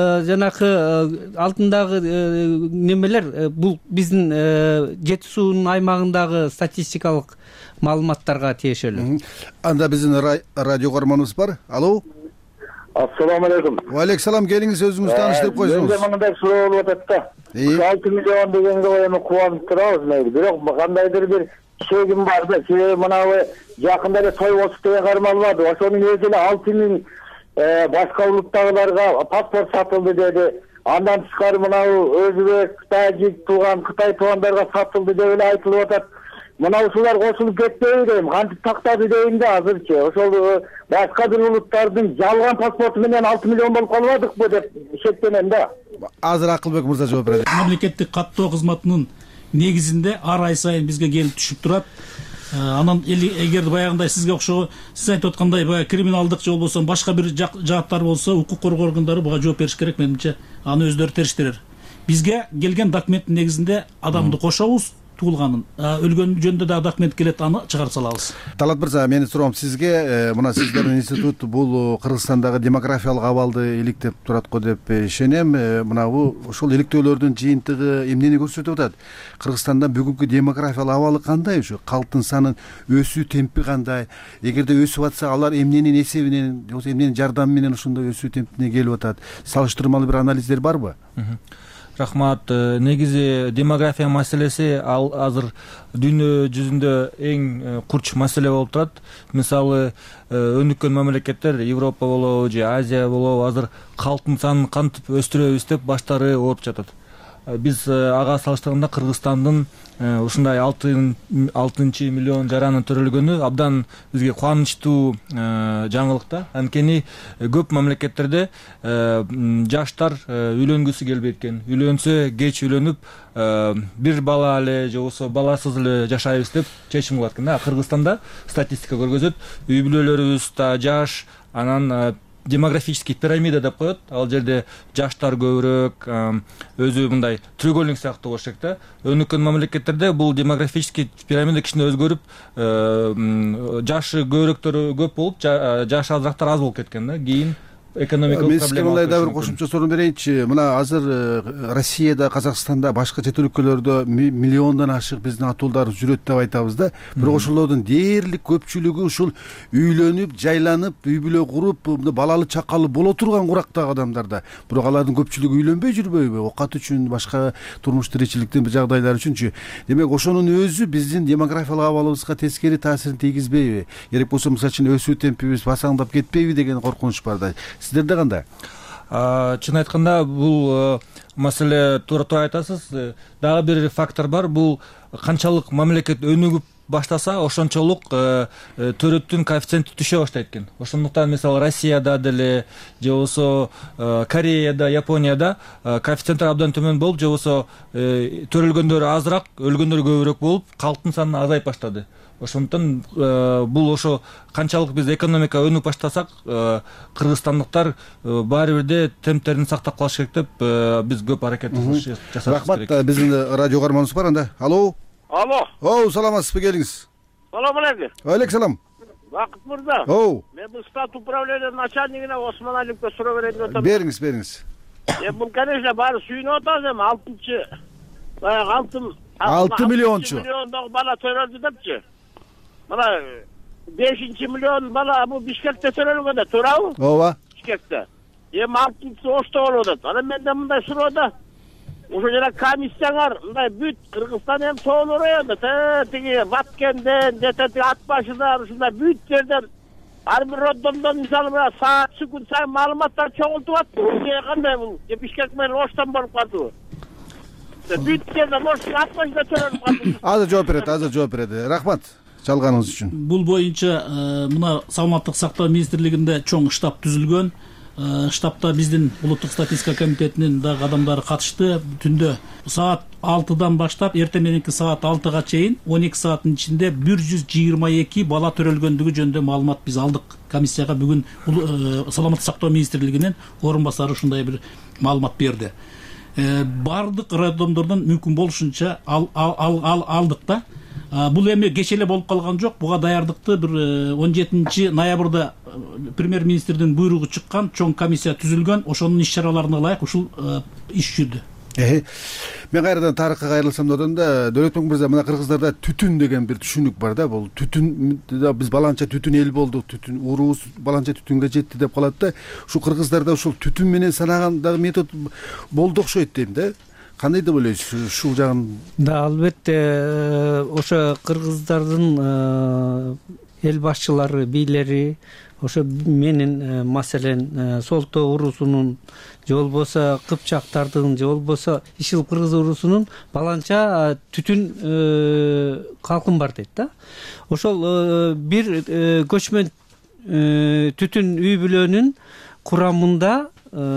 жанакы алдындагы немелер бул биздин Жети суунун аймагындагы статистикалык маалыматтарга тиешелүү. Анда биздин радио каарманыбыз бар. Алло. Ассаламу алейкум. Алейкум, келиңиз, өзүңүз тааныштырып коюңуз. Менде мындай суроо болуп атат да. 6 миллион дегенге эми кубанып турабыз, мейли. Бирок кандайдыр бир чегим бар да. Себеби мынабы жакында эле той болуп деген кармалбады. Ошонун өзү эле 6 миң башка улуттагыларга паспорт сатылды деди. Андан тышкары мынабы өзбек, тажик тууган, Кытай туугандарга сатылды деп эле айтылып атат. Мына ушулар кошулуп кетпейби дейм, кантип тактады дейм да азырчы. Ошол башка бир улуттардын жалган паспорту менен 6 миллион болуп калбадыкпы деп шектенем да. Азыр Акылбек мырза жооп берет. Мамлекеттик каттоо кызматынын негизинде ар ай сайын бизге келип түшүп турат. Анан эгер баягындай сизге окшогон, сиз айтып аткандай баягы криминалдык же болбосо башка бир жааттар болсо, укук коргоо органдары буга жооп бериш керек, менимче. Аны өздөрү териштирер. Бизге келген документтин негизинде адамды кошобуз, туулганын, өлгөн жөнүндө да документ келет, аны чыгарып салабыз. Талат мырза, менин суроом сизге, мына сиздердин институт бул Кыргызстандагы демографиялык абалды иликтеп турат го деп ишенем. Мына бул ошол иликтөөлөрдүн жыйынтыгы эмнени көрсөтүп атат? Кыргызстанда бүгүнкү демографиялык абалы кандай? Ушу калктын санын өсүү темпи кандай? Эгерде өсүп атса, алар эмненин эсебинен, же эмненин жардамы менен ушундай өсүү темпине келип атат? Салыштырмалуу бир анализдер барбы? Рахмат. Негизи демография маселеси ал азыр дүйнө жүзүндө эң курч маселе болуп турат. Мисалы, өнүккөн мамлекеттер, Европа болобу же Азия болобу, азыр калктын санын кантип өстүрөбүз деп баштары ооруп жатат. Биз ага салыштырганда Кыргызстандын ушундай 6 миллион жаранын төрөлгөнү абдан бизге кубанычтуу жаңылык да. Анткени көп мамлекеттерде жаштар үйлөнгүсү келбейт экен. Үйлөнсө кеч үйлөнүп, бир бала эле же болбосо баласыз эле жашайбыз деп чечим кылат экен да. Кыргызстанда статистика көргөзөт, үй бүлөлөрүбүз да жаш, анан демографический пирамида деп коет. Ал жерде жаштар көбүрөөк, өзү мындай треугольник сыяктуу болуш керек да. Өнүккөн мамлекеттерде бул демографический пирамида кичине өзгөрүп, жашы көбүрөөктөрү көп болуп, жашы азырактар аз болуп кеткен да. Кийин экономикалык проблема. Мындай да бир кошумча суроо берейинчи. Мына азыр Россияда, Казакстанда, башка чет өлкөлөрдө миллиондон ашык биздин атуулдар жүрөт деп айтабыз да. Бирок ошолордун дээрлик көпчүлүгү ушул үйлөнүп, жайланып, үй бүлө куруп, балалы чакалы боло турган курактагы адамдар да. Бирок алардын көпчүлүгү үйлөнбөй жүрбөйбү? Окат үчүн, башка турмуш тиричиликтин бир жагдайлары үчүнчү. Демек ошонун өзү биздин демографиялык абалыбызга тескери таасирин тийгизбейби? Керек болсо, мисалы үчүн өсүү темпибиз басаңдап кетпейби деген коркунуч бар да. Сиздерде кандай? Чын айтканда, бул маселе туура айтасыз. Дагы бир фактор бар. Бул канчалык мамлекет өнүгүп баштаса, ошончолук төрөттүн коэффициенти түшө баштайт экен. Ошондуктан мисалы Россияда деле, же болбосо Кореяда, Японияда коэффициенттер абдан төмөн болуп, же болбосо төрөлгөндөр азыраак, өлгөндөр көбүрөөк болуп, калктын саны азайып баштады. Ошондуктан бул ошо канчалык биз экономика өнүп баштасак, кыргызстандыктар баары бирде темптерин сактап калыш керек деп биз көп аракет жасабыз. Рахмат. Биздин радио каарманыбыз бар анда. Алло. Алло. Саламатсызбы, келиңиз. Салам алейкум. Алейкум салам. Бакыт мырза. Мен бул стат управлениянын начальнигине Осмон Алиевке суроо берейин деп атам. Бериңиз. Бул конечно баары сүйүнүп атабыз, эми 6 миллиончу. 6 миллиондогу бала төрөлдү депчи. Мына 5 миллион бала бул Бишкекте төрөлгөн да, туурабы? Ооба. Бишкекте. Эми 6 Ошто болуп атат. Анан менде мындай суроо да. Ошо жана комиссияңар мындай бүт Кыргызстан эми тоолор районунда, тиги Баткенден, Ат башыдан, ушундай бүт жерден ар бир роддомдон мисалы мына саат секунд сайын маалыматтар чоңултуп атты. Кандай бул? Бишкек менен Оштан болуп калдыбы? Бүт жерде может атмашина төрөлүп калды. Азыр жооп берет. Рахмат жалганыңыз үчүн. Бул боюнча мына саламаттык сактоо министрлигинде чоң штаб түзүлгөн. Штабта биздин улуттук статистика комитетинин дагы адамдары катышты. Түндө саат 6-дан баштап эртең мененки саат 6-га чейин 12 сааттын ичинде 122 бала төрөлгөндүгү жөнүндө маалымат биз алдык. Комиссияга бүгүн саламаттык сактоо министрлигинин орун басары ушундай бир маалымат берди. Бардык роддомдордон мүмкүн болушунча алдык да. Бул эми кече эле болуп калган жок. Буга даярдыкты бир 17 ноябрда премьер-министрдин буйругу чыккан, чоң комиссия түзүлгөн. Ошонун иш-чараларына ылайык ушул иш жүрдү. Мен кайрадан тарыхка кайрылсам да одон да Дөлөтбек мырза, мына кыргыздарда түтүн деген бир түшүнүк бар да. Бул түтүн биз баланча түтүн эл болдук, түтүн уруубуз баланча түтүнгө жетти деп калат да. Ушул кыргыздарда ушул түтүн менен санагандагы метод болду окшойт дейм да. Кандай деп ойлойсуз ушул жагын? Да, албетте ошо кыргыздардын эл башчылары, бийлери ошо менин маселен Солто урусунун же болбосо Кыпчактардын же болбосо Ишил кыргыз урусунун баланча түтүн калкын бар дейт да. Ошол бир көчмөн түтүн үй бүлөнүн курамында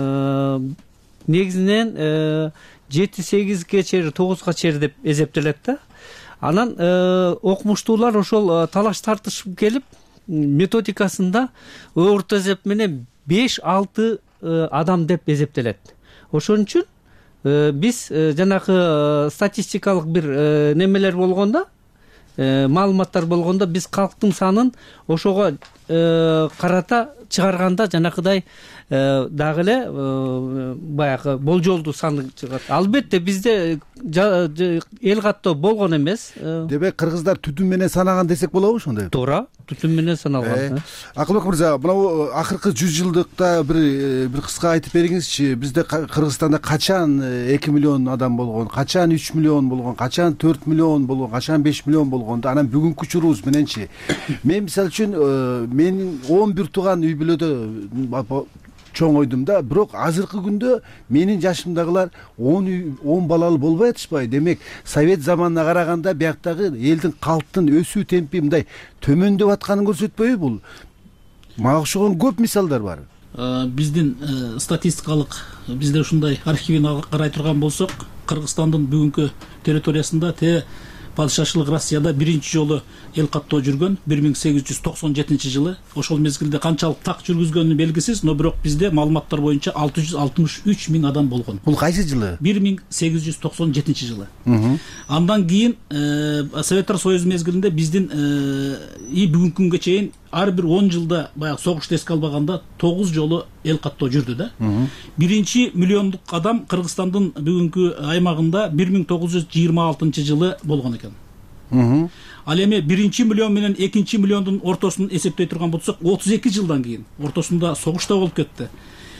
негизинен 7-8ге чейин 9га чейин деп эсептелет да. Анан окумуштуулар ошол талаш тартышып келип методикасында орто эсеп менен 5-6 адам деп эсептелет. Ошон үчүн биз жанагы статистикалык бир немелер болгондо, маалыматтар болгондо биз калктын санын ошого карата чыгарганда жанакыдай дагы эле баягы болжолдуу саны чыгат. Албетте бизде эл каттоо болгон эмес. Демек кыргыздар түтүн менен санаган десек болобу ошондой? Туура, түтүн менен саналган. Акылбек мырза, мына акыркы 100 жылдыкта бир кыска айтып бериңизчи, бизде Кыргызстанда качан 2 миллион адам болгон, качан 3 миллион болгон, качан 4 миллион болгон, качан 5 миллион болгонду, анан бүгүнкү учурубуз мененчи. Мен мисалы үчүн менин 11 тууган үй бүлөдө чоң ойдум да, бирок азыркы күндө менин жашымдагылар 10 балалуу болбой атышпайбы? Демек, совет заманына караганда бияктагы элдин калктын өсүү темпи мындай төмөндөп атканын көрсөтпөйбү бул? Мага окшогон көп мисалдар бар. Биздин статистикалык, бизде ушундай архивин карай турган болсок, Кыргызстандын бүгүнкү территориясында падышачылык Россияда биринчи жолу эл каттоо жүргөн 1897 жылы. Ошол мезгилде канчалык так жүргүзгөнү белгисиз, но бирок бизде маалыматтар боюнча 663 миң адам болгон. Бул кайсы жылы? 1897 жылы. Андан кийин Советтер Союзу мезгилинде биздин бүгүнкү күнгө чейин ар бир 10 жылда баягы согушту эске албаганда 9 жолу эл каттоо жүрдү да. Биринчи миллиондук адам Кыргызстандын бүгүнкү аймагында 1926 жылы болгон экен. Ал эми биринчи миллион менен экинчи миллиондун ортосун эсептей турган болсок, 32 жылдан кийин ортосунда согуш да болуп кетти.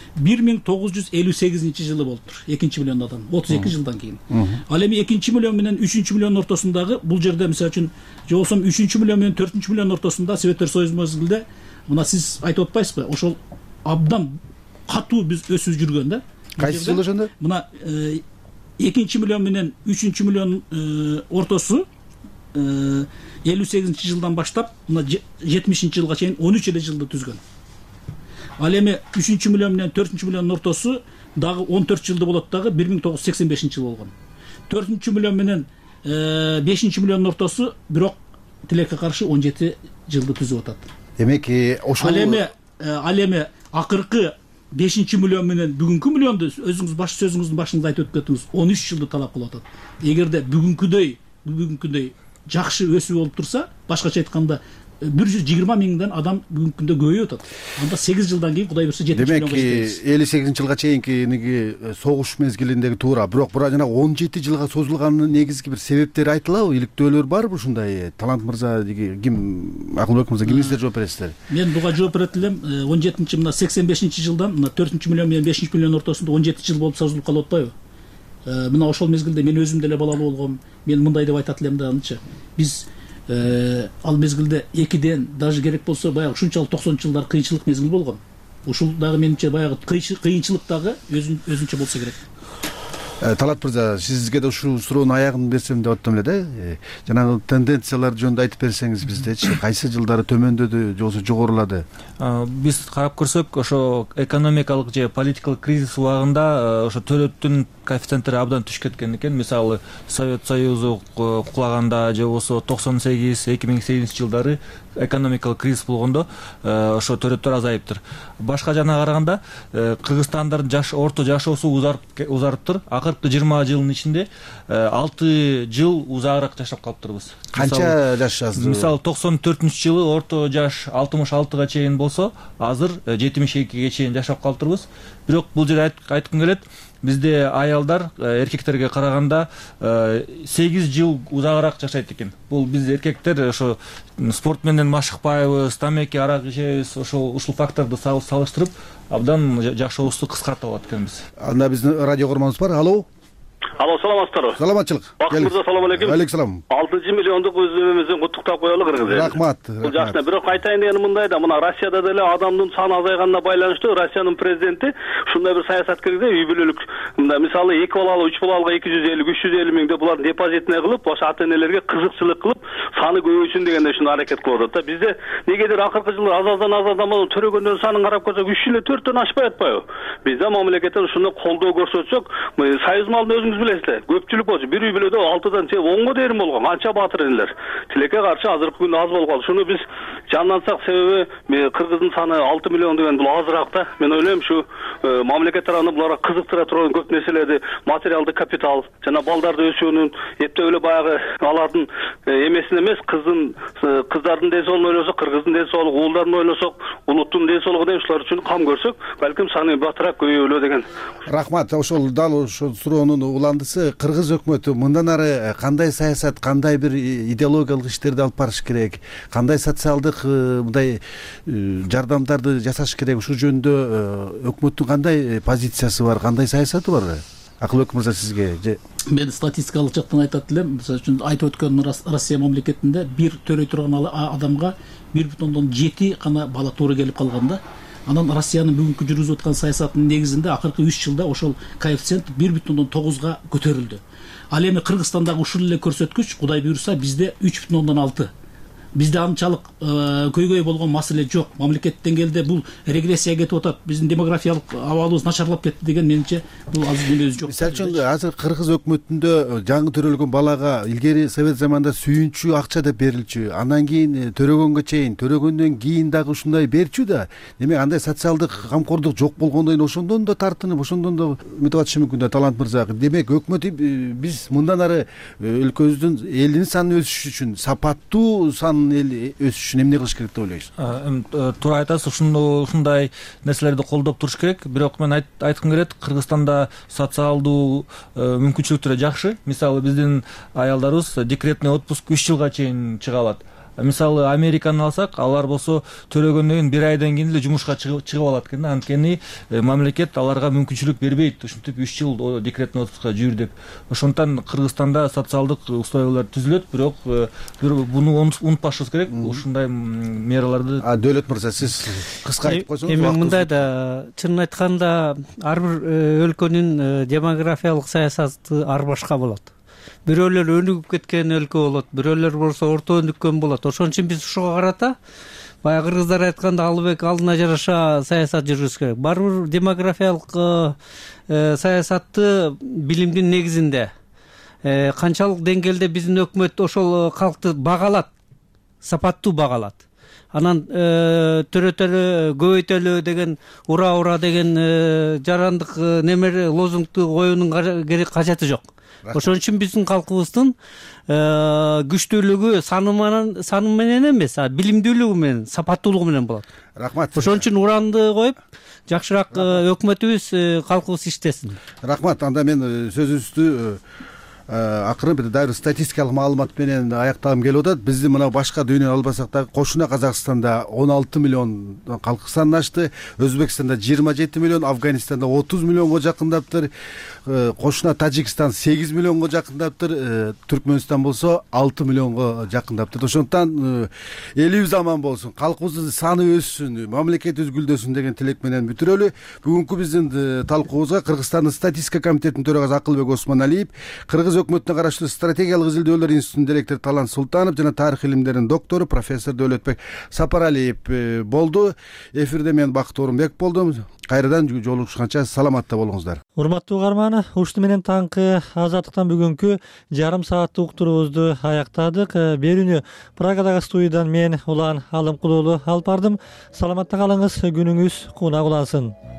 1958 жылы болуптур. Экинчи миллион адам 32 жылдан кийин. Ал эми экинчи миллион менен 3-чү миллион ортосундагы бул жерде мисалы үчүн же болсо 3-чү миллион менен 4-чү миллион ортосунда Советтер Союзу мезгилде мына сиз айтып атпайсызбы? Ошол абдан катуу биз өсүп жүргөн да. Кайсы жыл ошондо? Мына экинчи миллион менен 3-чү миллион ортосу 58 жылдан баштап мына 70 жылга чейин 13 эле жылды түзгөн. Ал эми 3-чү миллион менен 4-чү миллион ортосу дагы 14 жылды болот дагы 1985 жыл болгон. 4-чү миллион менен 5-чү миллион ортосу бирок тилекке каршы 17 жылды түзүп атат. Демек ошол ал эми акыркы 5-чү миллион менен бүгүнкү миллионду өзүңүз баш сөзүңүздүн башында айтып өткөндүңүз 13 жылды талап кылып атат. Эгерде бүгүнкүдөй жакшы өсүү болуп турса, башкача айтканда 120 миңден адам бүгүнкү күндө көбөйүп атат. Анда 8 жылдан кийин Кудай буйрса 7 миллионго жетебиз. Демек 58 жылга чейинки согуш мезгилиндеги туура, бирок бура жана 17 жылга созулганынын негизги бир себептери айтылабы? Иликтөөлөр барбы ушундай? Талант мырза, ким, Акылбек мырза, кимиңиздер жооп бересиздер? Мен буга жооп берет элем. 17-чи мына 85 жылдан мына 4-чү миллион менен 5-чү миллион ортосунда 17 жыл болуп созулуп калып атпайбы? Мына ошол мезгилде мен өзүм деле балалуу болгом. Мен мындай деп айтат элем да анча. Биз Ал мезгилде 2ден даже керек болсо баягы ушунчалык 90 жылдар кыйынчылык мезгил болгон. Ушул дагы менимче баягы кыйынчылык дагы өзүнчө болсо керек. Талат мырза, сизге да ушул суроонун аягын берсем деп аттым эле да. Жанагы тенденциялар жөнүндө айтып берсеңиз биздечи, кайсы жылдары төмөндөдү же болбосо жогорулады? Биз карап көрсөк, ошо экономикалык же политикалык кризис убагында ошо төлөттүн коэффициенттери абдан түшүп кеткен экен. Мисалы, Совет Союзу кулаганда же болбосо 98-2008 жылдары экономикалык кризис болгондо ошо төлөттөр азайыптыр. Башка жана караганда Кыргызстандын орто жашоосу узарыптыр. Акыркы 20 жылдын ичинде 6 жыл узагыраак жашап калыптырбыз. Канча жашасыз? Мисалы 94-жылы орто жаш 66-га чейин болсо, азыр 72-ге чейин жашап калыптырбыз. Бирок бул жерде айткым келет, бизде аялдар эркектерге караганда 8 жыл узагыраак жашайт экен. Бул биз эркектер ошо спорт менен машыкпайбыз, тамеки, арак ичебиз, ушул факторду салыштырып абдан жашообузду кыскартып алат экенбиз. Анда биздин радио көрмөбүз бар. Алло. Алло, саламатсыздарбы? Саламатчылык. Бакыт мырза, салам алейкум. Алейкум. 6 миллиондук өзүбүздөн куттуктап коелу Кыргыз эли. Рахмат. Бул жашына бирок айтайын дегеним мындай да, мына Россияда деле адамдын саны азайганына байланыштуу Россиянын президенти ушундай бир саясат киргизди, үй бүлөлүк. Мында мисалы 2 балалуу, 3 балалууга 250-350 миң деп булардын депозитине кылып, ошо ата-энелерге кызыкчылык кылып, саны көбөйсүн дегенде ушуну аракет кылып атат да. Бизде негедир акыркы жылдар азаздан төрөгөндөрдүн санын карап көрсөк 3 эле 4төн ашпай атпайбы? Бизде мамлекеттен ушуну колдоо көрсөтсөк, союз малын өзүңүз билесиздер. Көпчүлүк болчу, бир үй бүлөдө 6дан 10га дейин болгон, анча баатыр энелер. Тилекке каршы азыркы күндө аз болуп калды. Шуну биз жандансак, себеби Кыргыздын саны 6 миллион деген бул азыраак да. Мен ойлойм, ушу мамлекет тарабынан буларга кызыктыра турган көп нерселерди, материалдык капитал, жана балдарды өсүүнүн, эптеп эле баягы алардын эмесин эмес, кыздардын ден соолугун ойлосок, кыргыздын ден соолугу, уулдарын ойлосок, улуттун ден соолугу деп ушулар үчүн кам көрсөк, балким саны батыраак көбөйөлө деген. Рахмат. Ошол дал ошол суроонун уландысы Кыргыз өкмөтү мындан ары кандай саясат, кандай бир идеологиялык иштерди алып барыш керек, кандай социалдык мындай жардамдарды жасаш керек, ушул жөнүндө өкмөттүн кандай позициясы бар, кандай саясаты бар? Акылбек мырза, сизге же мен статистикалык жактан айтат элем. Мисалы үчүн айтып өткөн Россия мамлекетинде бир төрөй турган адамга 1,7 гана бала туура келип калган да. Анан Россиянын бүгүнкү жүргүзүп аткан саясатынын негизинде акыркы 3 жылда ошол коэффициент 1,9га көтөрүлдү. Ал эми Кыргызстандагы ушул эле көрсөткүч, Кудай буйрса, бизде 3,6. Бизде анчалык көйгөй болгон маселе жок. Мамлекет деңгээлде бул регрессия кетип атат. Биздин демографиялык абалыбыз начарлап кетти деген менимче бул азыр делебиз жок. Мисалы үчүн азыр Кыргыз өкмөтүндө жаңы төрөлгөн балага илгери совет заманында сүйүнчү акча деп берилчү, андан кийин төрөгөнгө чейин, төрөгөндөн кийин дагы ушундай берчү да. Демек андай социалдык камкордук жок болгондон кийин ошондон да тартынып, ошондон да үмүт атышы мүмкүн да. Талант мырза, демек өкмөт биз мындан ары өлкөбүздүн элдин санын өсүшү үчүн, сапаттуу сан өсүшүн эмне кылыш керек деп ойлойсуз? Туура айтасыз, ушундай нерселерди колдоп туруш керек. Бирок мен айткым келет, Кыргызстанда социалдуу мүмкүнчүлүктөр жакшы. Мисалы биздин аялдарыбыз декретный отпуск 3 жылга чейин чыга алат. Мисалы Американы алсак, алар болсо төлөгөндөн кийин 1 айдан кийин эле жумушка чыгып алат экен. Анткени мамлекет аларга мүмкүнчүлүк бербейт, ушинтип 3 жыл декретный отпускка жүр деп. Ошондуктан Кыргызстанда социалдык условиялар түзүлөт, бирок буну унутпашыбыз керек. Ушундай мераларды. Дөөлөт мырза, сиз кыска айтып койсоңуз. Эми мындай да, чынын айтканда, ар бир өлкөнүн демографиялык саясаты ар башка болот. Бирөөлөр өнүгүп кеткен өлкө болот, бирөөлөр болсо орто өнүккөн болот. Ошон үчүн биз ушуга карата баягы кыргыздар айтканда Алыбек алдына жараша саясат жүргүзүш керек. Бар бир демографиялык саясатты билимдин негизинде канчалык деңгээлде биздин өкмөт ошол калкты багалат, сапаттуу багалат. Анан төрөтөлө, көбөйтөлө деген, ура деген жарандык немер лозунгду коюунун кажети жок. Ошон үчүн биздин калкыбыздын күчтүүлүгү саны менен эмес, билимдүүлүгү менен, сапаттуулугу менен болот. Рахмат. Ошон үчүн уранды коюп, жакшыраак өкмөтүбүз, калкыбыз иштесин. Рахмат. Анда мен сөзүбүздү акырын бир дайыр статистикалык маалымат менен аяктагым келип атат. Биздин мына башка дүйнөнү албасак дагы кошуна Казакстанда 16 миллион калк саны ашты, Өзбекстанда 27 миллион, Афганистанда 30 миллионго жакындаптыр, кошуна Тажикстан 8 миллионго жакындаптыр, Түркмөнстан болсо 6 миллионго жакындаптыр. Ошондуктан элибиз аман болсун, калкыбыздын саны өссүн, мамлекетибиз гүлдөсүн деген тилек менен бүтүрөлү. Бүгүнкү биздин талкуубузга Кыргызстандын статистика комитетинин төрагасы Акылбек Осмоналиев, Кыргыз өкмөтүнө караштуу стратегиялык изилдөөлөр институтунун директору Талант Султанов жана тарых илимдеринин доктору профессор Дөөлөтбек Сапаралиев болду. Эфирде мен Бакыт Орунбек болдум. Кайрадан жолугушканча саламатта болуңуздар. Урматтуу угарман, ушуну менен таңкы Азаттыктан бүгүнкү жарым сааттык уктуруубузду аяктадык. Берүүнү Прагадагы студиядан мен Улан Алымкулуулу алып бардым. Саламатта калыңыз, күнүңүз кунак улансын.